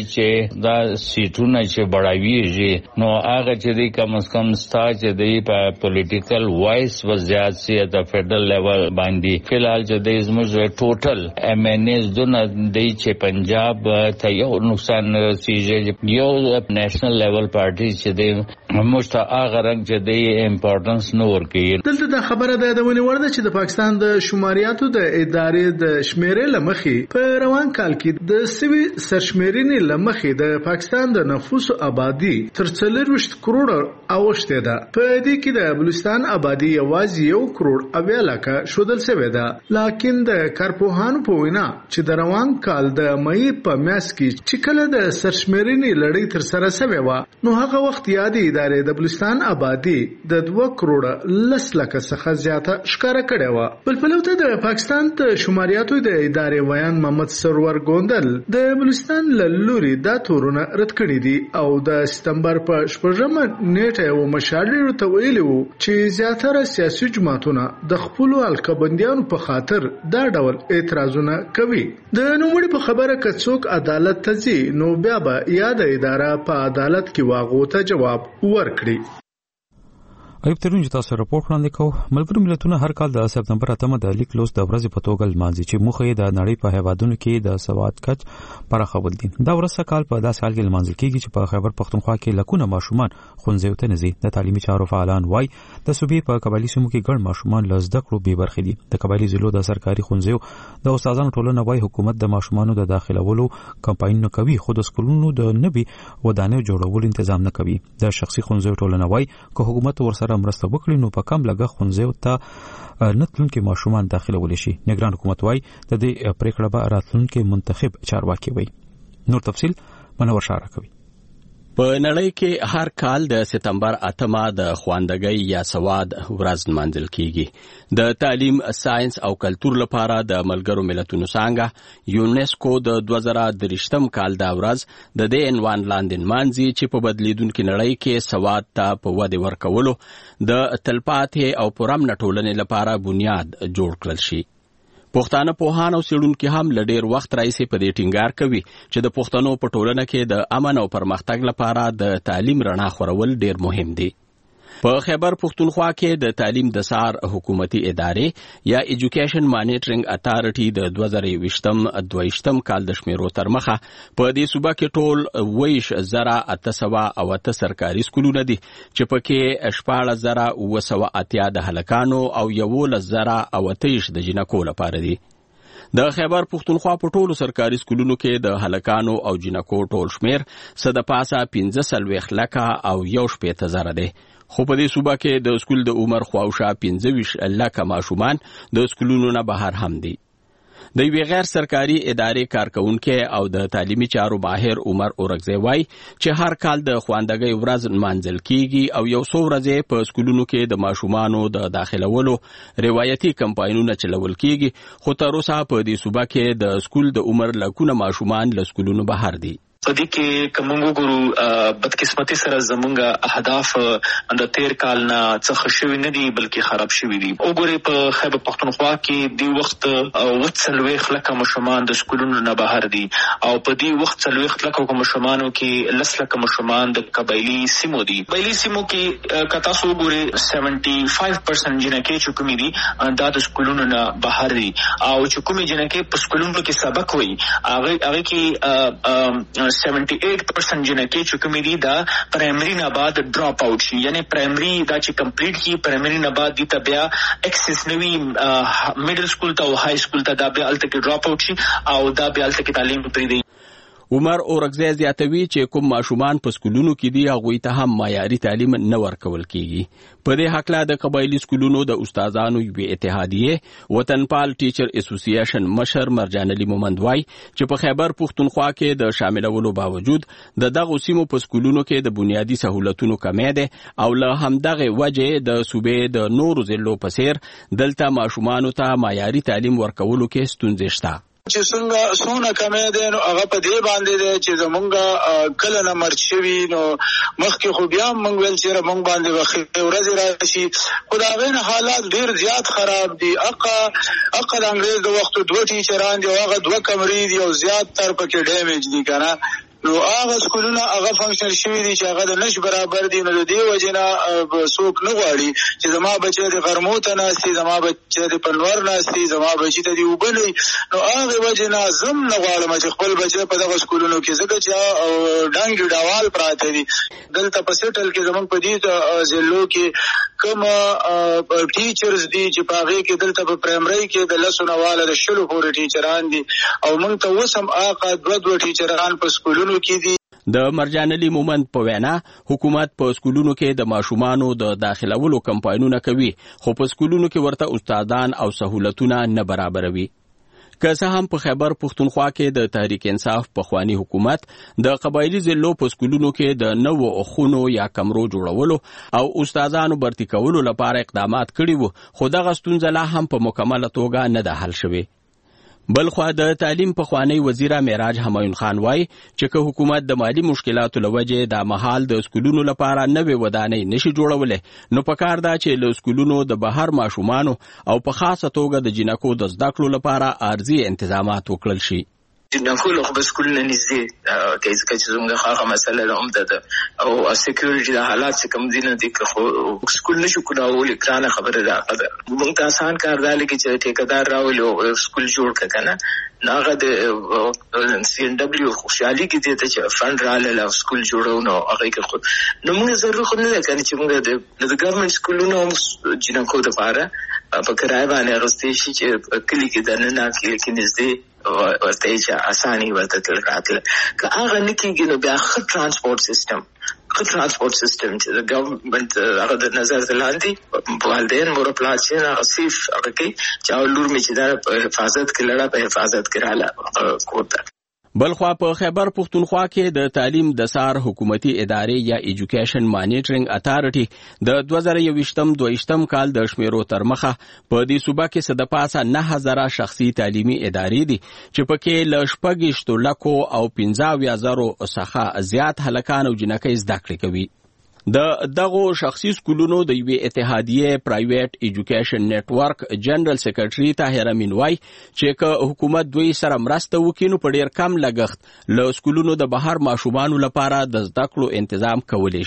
چې دا سیټونه چې بڑاوي نو هغه چې دی کم از کم ستا چې دی په پولیټیکل وایس وزیات سي د فدرل لیول باندې فلحال چې دی زموږ ټوټل MNAs دونه دی چې پنجاب ته یو نقصان رسیږي یو نېشنل لیول پارټي چې دی موږ ته هغه رنګ چې دی امپورټنس نه ورکوي. دلته دا خبره ده د ونی ورده چې د پاکستان د شماریاتو د ادارې د شمیرې لمخې په روان کال کې د سوي سرشمیرنې لمخې د پاکستان د نفوس آبادی تر 40 کروڑ اوښته ده. په دې کې د بلوچستان آبادی یوازې 1 کروڑ اویا لکه شودل شوې ده لکن د کارپوهانو په وینا چې د روان کال د مې په میاشت کې چې کله د سرشمیرنې لړۍ تر سره شوې و نو هغه وخت یادې ادارې د بلوچستان آبادی د 2 کروڑ لس لکه څخه زیاته ښکارا کړې و. بل پلوته د پاکستان ته شماریاتو د ادارې ویان محمد سرور ګوندل د بلوچستان لوري دا تورونه رد کړی دي او د ستمبر په 14مه نیټه یو مشاورینو ته ویلي وو چې زیاتره سیاسي جماعتونه د خپل الکبندیانو په خاطر دا ډول اعتراضونه کوي. د نوموړي په خبره که څوک عدالت ته ځي نو بیا به یاد اداره په عدالت کې واغو ته جواب ورکړي. ایوب ترون چې تاسو راپور وړاندې کوو ملګرو ملتونه هر کال د سپتمبر 8 د لیک لوس د ورځې په توګه لمانځي چې موخه یې د نړۍ په هیوادونو کې د سواد کچ پراخول دي. دا ورځ کال په داس حال کې لمانځل کیږي چې په خیبر پختونخوا کې لکونه ماشومان ښوونځیو ته نزي. د تعلیمي چارو فعالان وای د صوبې په قبایلی سیمو کې ګڼ ماشومان له زده کړو بې برخې دي. د قبایلی ضلعو د سرکاري ښوونځیو د استادانو ټولنه وای حکومت د ماشومانو د داخلولو کمپاینونه کوي خو د سکولونو د نوي ودانیو جوړولو تنظیم نه کوي. د شخصي ښوونځیو ټولنه وای که حکومت ورسره مرسته وکړي په کم لګښت ښوونځیو ته نتلونکي ماشومان داخلولی شي. نگران حکومت وای د دې پریکړه به راتلونکي منتخب چارواکي وي. نور تفصيل منور شارع کوي. په نړۍ کې هر کال د سپتمبر 8 د خواندګۍ یا سواد ورځ لمانځل کیږي. د تعلیم، ساينس او کلتور لپاره د ملګرو ملتونو څنګه یونیسکو د 2023 کال دا ورځ د دې عنوان لاندې لمانځي چې په بدلیدونکو نړۍ کې سواد ته په وده ورکولو د تلپاتې او پرامن ټولنې لپاره بنیاد جوړ کړل شي. پښتانه پوهان او څېړونکي هم له ډېر وخت راهیسې په دې ټینګار کوي چې د پښتنو په ټولنه کې د امن او پرمختګ لپاره د تعلیم رڼا خورول ډېر مهم دي. په خیبر پختونخوا کې د تعلیم د سار حکومتي ادارې یا ایجوکیشن مانیټرینګ اتارټي د 2022م کال د شمیرو تر مخه په دې صوبه کې ټول 2,808 سرکاري سکولونه دي چې پکې 14,980 د هلکانو او 11,028 د جنکو لپاره دي. د خیبر پختونخوا په ټولو سرکاري سکولونو کې د هلکانو او جنکو ټول شمیر د پاسه 15 لکه او 1.0 دی. خو په دې صوبه کې د سکول د عمر خواوشا 15 لکه ماشومان د سکولونو نه بهر هم دي. د یوې غیر سرکاري ادارې کارکونکو او د تعلیمي چارو ماهر عمر اورګزی وایي چې هر کال د خواندګۍ ورځ نمانځل کیږي او یو څو ورځې په سکولونو کې د ماشومانو د داخلولو روایتي کمپاینونه چلول کیږي، خو تر اوسه په دې صوبه کې د سکول د عمر لکونه ماشومان له سکولونو بهر دي. په دې کې کومو ګورو بدقسمتي سره زمونږ اهداف د تیر کال نه څخه شوي نه دي بلکې خراب شوي دي. وګورئ په خیبر پختونخوا کې دی وخت 40 لکه ماشومان د سکولونو نه بهر دي او په دې وخت 40 لکه ماشومانو کې 10 لکه ماشومان د قبایلی سیمو دي. قبایلی سیمو کې کتا سو ګورئ 75% جنکې چې کومې دي دا د سکولونو نه بهر دي او چې کومې جنکې په سکولونو کې سبق وایي هغه کې 78% جنکې چې کومې دي دا پرایمري نه بعد ډراپ آوټ شي، یعنی پرایمري دا چې کمپلیټ کی پرایمري نه بعد دي ته بیا اکسس نوي میډل سکول ته او های سکول ته دا بیا الته کې ډراپ آوټ شي او دا بیا الته کې تعلیم پرې دی. عمر اورګزی زیاتوي چې کوم ماشومان په سکولونو کې دي هغوی ته هم معیاري تعلیم نه ورکول کیږي. په دې حق لا د قبایلی سکولونو د استادانو یوې اتحادیه وطنپال ټیچر اسوسییشن مشر مرجان علي مومند وایي چې په خیبر پختونخوا کې د شاملولو باوجود د دغه سیمو په سکولونو کې د بنیادی سہولتونو کمی ده او له همدغه وجه د صوبې د نورو ضلعو په څیر دلته ماشومانو ته معیاري تعلیم ورکولو کې ستونزې شته. چې څنګه سونه کمې ده نو هغه په دې باندې ده چې زمونږ کله نه مرچ شوي نو مخکې خو بیا موږ ویل چې موږ باندې وخت ورځ راشي خو د هغې نه حالات ډېر زیات خراب دي. اقل انګریز د وخت 2 ټیچران دي او هغه 2 کمرې دي او زیات تر پکې ډیمیج دي که نه نو هغه سکولونه هغه فنکشن شوي دي چې هغه د نش برابر دي. نو د دې وجې نه څوک نه غواړي چې زما بچی د غرمو ته ناست دي، زما بچی د پنور ناست دي، زما بچی ته دې اوبه نه وي. نو هغې وجې نه زم نه غواړم چې خپل بچی په دغه سکولونو کې ځکه چې ډنګ ډاوال پراته دي. دلته په سیټل کې زموږ په دې ضلعو کې کوم ټیچرز دي چې په هغې کې دلته په پرایمرۍ کې د 10 نه واله د 20 پورې ټیچران دي او موږ ته اوس هم هغه 2 ټیچران په سکولونو د مرجان علي مومند په وینا حکومت په سکولونو کې د ماشومانو د داخلولو کمپاینونه کوي خو په سکولونو کې ورته استادان او سہولتونه نه برابروي. که څه هم په خیبر پختونخوا کې د تحریک انصاف پخوانی حکومت د قبایلی ضلعو په سکولونو کې د نوو اخونو یا کمرو جوړولو او استادانو برتی کولو لپاره اقدامات کړي وو خو دغه ستونزه لا هم په مکمله توګه نه ده حل شوې. بلخوا د تعلیم پخوانی وزیر معراج همایون خان وایي چې که حکومت د مالی مشکلاتو له وجې د مهال د سکولونو لپاره نوې ودانۍ نشي جوړولی نو پکار ده چې له سکولونو د بهر ماشومانو او په خاصه توګه د جنکو د زده کړو لپاره عارضي انتظامات وکړل شي. جنکو له خو سکولونه نږدې کې ځکه چې زموږ هغه مسله ده هم ده او سکیورټي د حالات چې کوم دي نه دي خو سکول نشو کولای ګرانه خبره ده. موږ ته آسان کار دی چې ټیکدار راولي او سکول جوړ کړه کنه هغه د CNW خوشحالي کې دي چې فند رااله سکول جوړو نو هغه کې خو نو موږ ضروري خو نه ده کنه چې موږ د ګورنمنت سکولونو جنکو د لپاره په کرای باندې غوښتي شي چې کلی کې د نه کلی کې نږدې ورته چې اساني ورته تل راغله که هغه نکیږي نو بیا ښه ترانسپورت سیستم چې د ګورنمنت هغه د نظر لاندې والدین مور پلار چې هغه سیف هغه کې چې لور می چې دا په حفاظت کې لړه په حفاظت کې رااله کوته. بلخوا په خیبر پختونخوا کې د تعلیم د سار حکومتي ادارې یا ایجوکیشن مانیټرینګ اتارټي د 2022م کال د شمیرو تر مخه په دې صوبه کې د پاسه 9000 شخصي تعلیمي ادارې دي چې پکې له 6 لکو او 15,000 څخه زیات هلکان او جنکۍ زده کړې کوي. د دغو شخصي سکولونو د یوې اتحادیې پرایویټ ایجوکیشن نیټورک جنرال سیکریټري طاهر امین وایي چې که حکومت دوی سره مرسته وکړي نو په ډېر کم لګښت له سکولونو د بهر ماشومانو لپاره د زده کړو تنظیم کولی شي.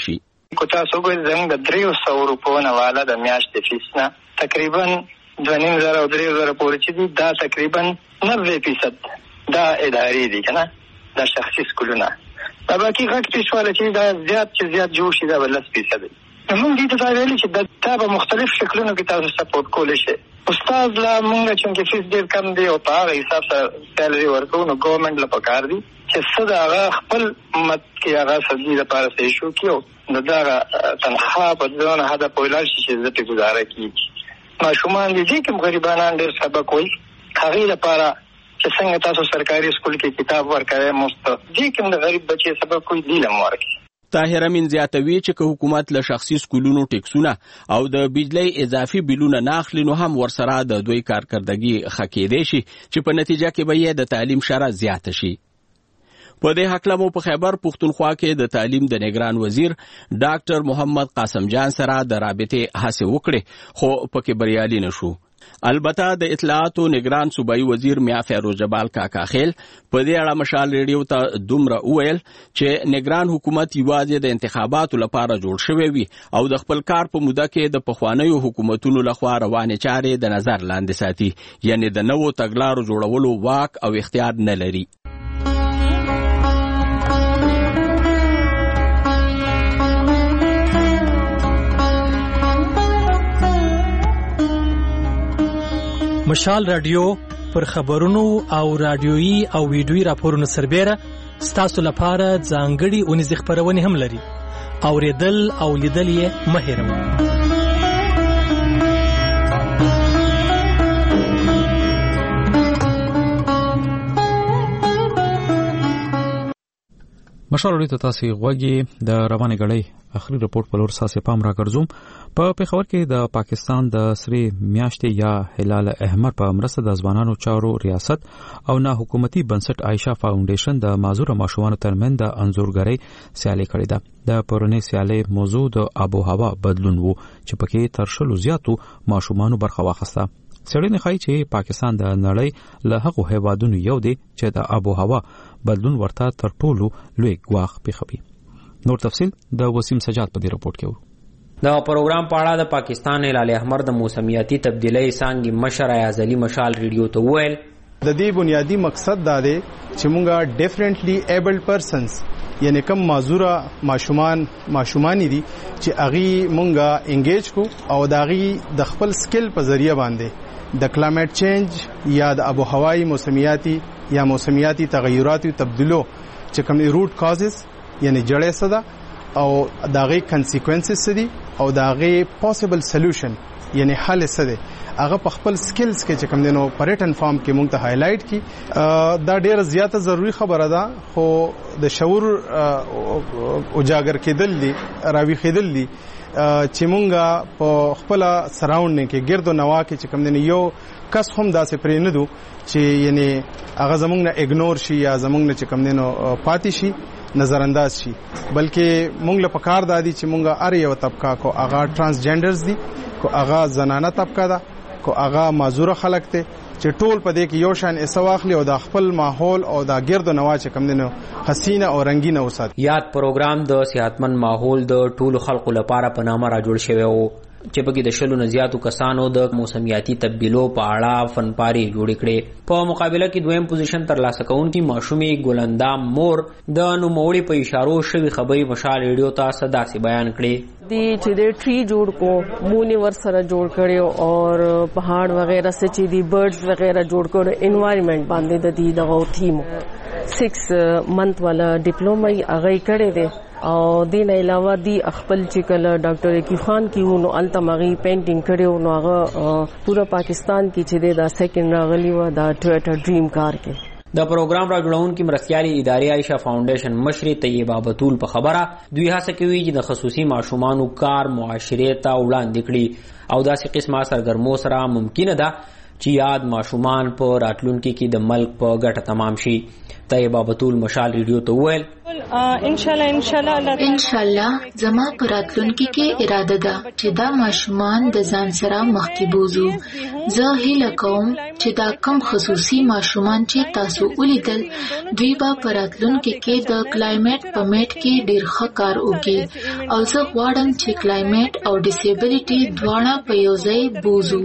کو تاسو وګورئ زموږ د 300 روپو نه والا د میاشتې فیس نه تقریبا 2,500 او 3,000 پورې چې دي دا تقریبا 90% دا اداري دي کنه دا شخصي سکولونه دا باقي غټ پیسواله چې دا زیات جوړ شي دا 10% دي. موږ دې ته ویلي چې دا په مختلف شکلونو کې تاسو سپورټ کولی شئ. استاد لا موږ چې فیس ډېر کم دی او په هغه حساب سره سیلري ورکوو نو ګورنمنټ له پکار دي چې څه د هغه خپل مت کې هغه سبزي لپاره صحیح شو کیو د دغه تنخواه په ځونه هدا په ولاړ شي چې زه په گزاره کیږي. ماشومان دي چې غریبانان ډېر سبق وایي هغې لپاره چې څنګه تاسو سرکاري سکول کې کتاب ورکوئ مفت دې کې د غریب بچي سبق کوي دی لم ورکړي. طاهر امین زیاتوي چې که حکومت له شخصي سکولونو ټیکسونه او د بجلی اضافي بیلونه نه اخلي نو هم ورسره د دوی کارکردګي ښه کېدی شي چې په نتیجه کې به یې د تعلیم شرح زیاته شي. په دې هکله مو په خیبر پښتونخوا کې د تعلیم د نگران وزیر ډاکټر محمد قاسم جان سره د رابطې هڅې وکړې خو پکې بریالي نشو. البته د اطلاعاتو نگران صوبایي وزیر میا فیروز جبال کاکا خیل په دې اړه مشال ریډیو ته دومره وویل چې نگران حکومت یوازې د انتخاباتو لپاره جوړ شوی وي او د خپل کار په موده کې د پخوانیو حکومتونو لخوا روانې چارې د نظر لاندې ساتي یعنی د نوو تګلارو جوړولو واک او اختیار نه لري. مشال رادیو پر خبرونو او رادیويي او ویډیويي راپورونو سربېره ستاسو لپاره ځانګړي اونیزې خپرونې هم لري. اوریدل او لیدل یې مه هېروئ. مشال رادیو ته تاسو غوږی د روانې غړۍ اخري رپورت په لور ساسې پام راګرځوم. په پېښور کې د پاکستان د سرې میاشتې یا هلال احمر په مرسته د ځوانانو چارو ریاست او نه حکومتي بنسټ عائشہ فاونډیشن د معذور ماشومانو ترمنځ د انځورګرۍ سیالي کړې ده. د پرونی سیالي موضوع د آب و هوا بدلون وو چې پکې تر 100 زیاتو ماشومانو برخه واخیسته. څېړنې ښایي چې پاکستان د نړۍ له هغو هیوادونو یو دی چې د آب و هوا بدلون ورته تر ټولو لوی ګواښ پیښوي. نور تفصیل د وسیم سجاد په دې رپورت کې وو. د پروګرام په اړه د پاکستان هلال احمر د موسمیاتي تبدیلۍ څانګې مشر ایاز علي مشال ریډیو ته وویل د دې بنیادی مقصد دا دی چې مونږه ډیفرنټلی ایبلډ پرسنز یعنی کم معذوره ماشومان دي چې اغي مونږه انګیج کو او داغي د خپل سکل په ذریعہ باندې د کلایمټ چینج یا د ابو هوایی موسمیاتي تغیرات او تبدیلو چې کوم روټ کازز یعنی جړې صدا او داغي کنسیکوینسز دي او داغي پوسیبل سولوشن یعنی حل څه دی هغه په خپل سکلز کې چې کوم دینو پریټن فارم کې مونږ ته هایلایټ کی دا ډیره زیاته ضروری خبره ده خو د شعور اجاگر کېدل دي راوي خېدل دي چې مونږه په خپل سراوندینګ کې ګرد او نوا کې چې کوم دینو یو کس هم داسې پرې نه دو چې یعنی هغه زمونږ نه اګنور شي یا زمونږ نه چې کوم دینو پاتې شي نظر انداز شي بلکې مونږ له پکار دادي چې مونږه ار یو طبقه کو هغه ترانسجنډرز دي کو هغه زنانه طبقه ده کو هغه معذور خلک ته چې ټول په دې کې یو شان اسواخلی او د خپل ماحول او د ګرد او نوا چې کم دینو حسینه او رنگینه وسات. یاد پروګرام د صحتمند ماحول د ټولو خلکو لپاره په نامه را جوړ شوی و چې پکې د شلو نه زیاتو کسانو د موسمیاتي تبدیلو په اړه فنپاري جوړ کړي. په مقابله کې دویم پوزیشن ترلاسه کوونکی ماشومې ګلندام مور د نوموړي په اشارو شوی خبري مشال ریډیو ته صداسي بیان کړي. دی چې د ټری جوړ کو مونی ور سره جوړ کړي او پہاڑ وغیرہ سے چې دی برډز وغیرہ جوړ کړي انوایرنمنت باندې د دې دغه تھیم 6 منت والا ډیپلوما یې اغې کړي دي او دین علاوه دی خپل چې کله ډاکټر اکی خان کیو نو التمغي پینټینګ کړو نو هغه پورا پاکستان کې چې دا سیکنډ راغلی و دا ټویټر ډریم کار کې. د پروګرام راجوړون کې مرستيالي ادارې عائشہ فاونډیشن مشر طیبه بتول په خبره دوی هڅه کوي چې د خصوصي ماشومانو کار معاشره ته وړاندې کړي او داسې قسمه سرګرمو سره ممکن ده چې یاد ماشومان په راتلونکي کې د ملک په ګټه تمام شي. طیبه بتول مشال ریډیو ته وویل ان شاء الله زما پراتلونکي کې اراده ده چې دا ماشومان د ځان سره مخکې بوزو. زه هیله کوم چې دا کم خصوصي ماشومان چې تاسو ولیدل دوی به پراتلونکي کې د کلایمیټ په میټ کې ډیر ښه کار وکړي او زه غواړم چې کلایمیټ او ډیسیبلیټي دواړه په یو ځای بوزو.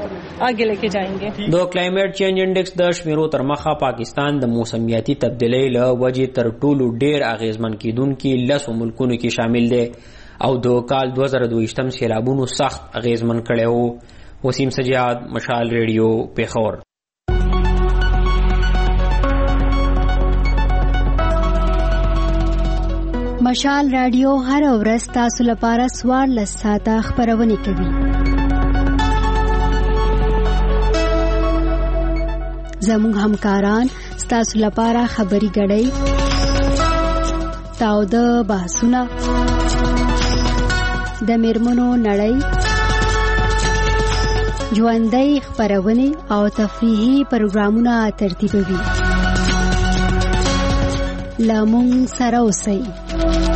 د کلایمیټ چینج انډیکس د شمیرو تر مخه پاکستان د موسمیاتي تبدیلۍ له وجې تر ټولو ډیر اغیزمن کیدونکي 10 ملکونو کې شامل دی او د کال 2022 سیلابونو سخت اغیزمن کړي وو. وسیم سجاد، مشال ریډیو، پیښور. مشال رادیو هر ورځ تاسو لپاره 14 ساعته خبرونه کوي. زموږ همکاران تاسو لپاره خبري غړي تاو د بحثونه د میرمنو نړۍ ژوندۍ خبرونه او تفریحي پروګرامونه ترتیبوي. لامون سره اوسئ.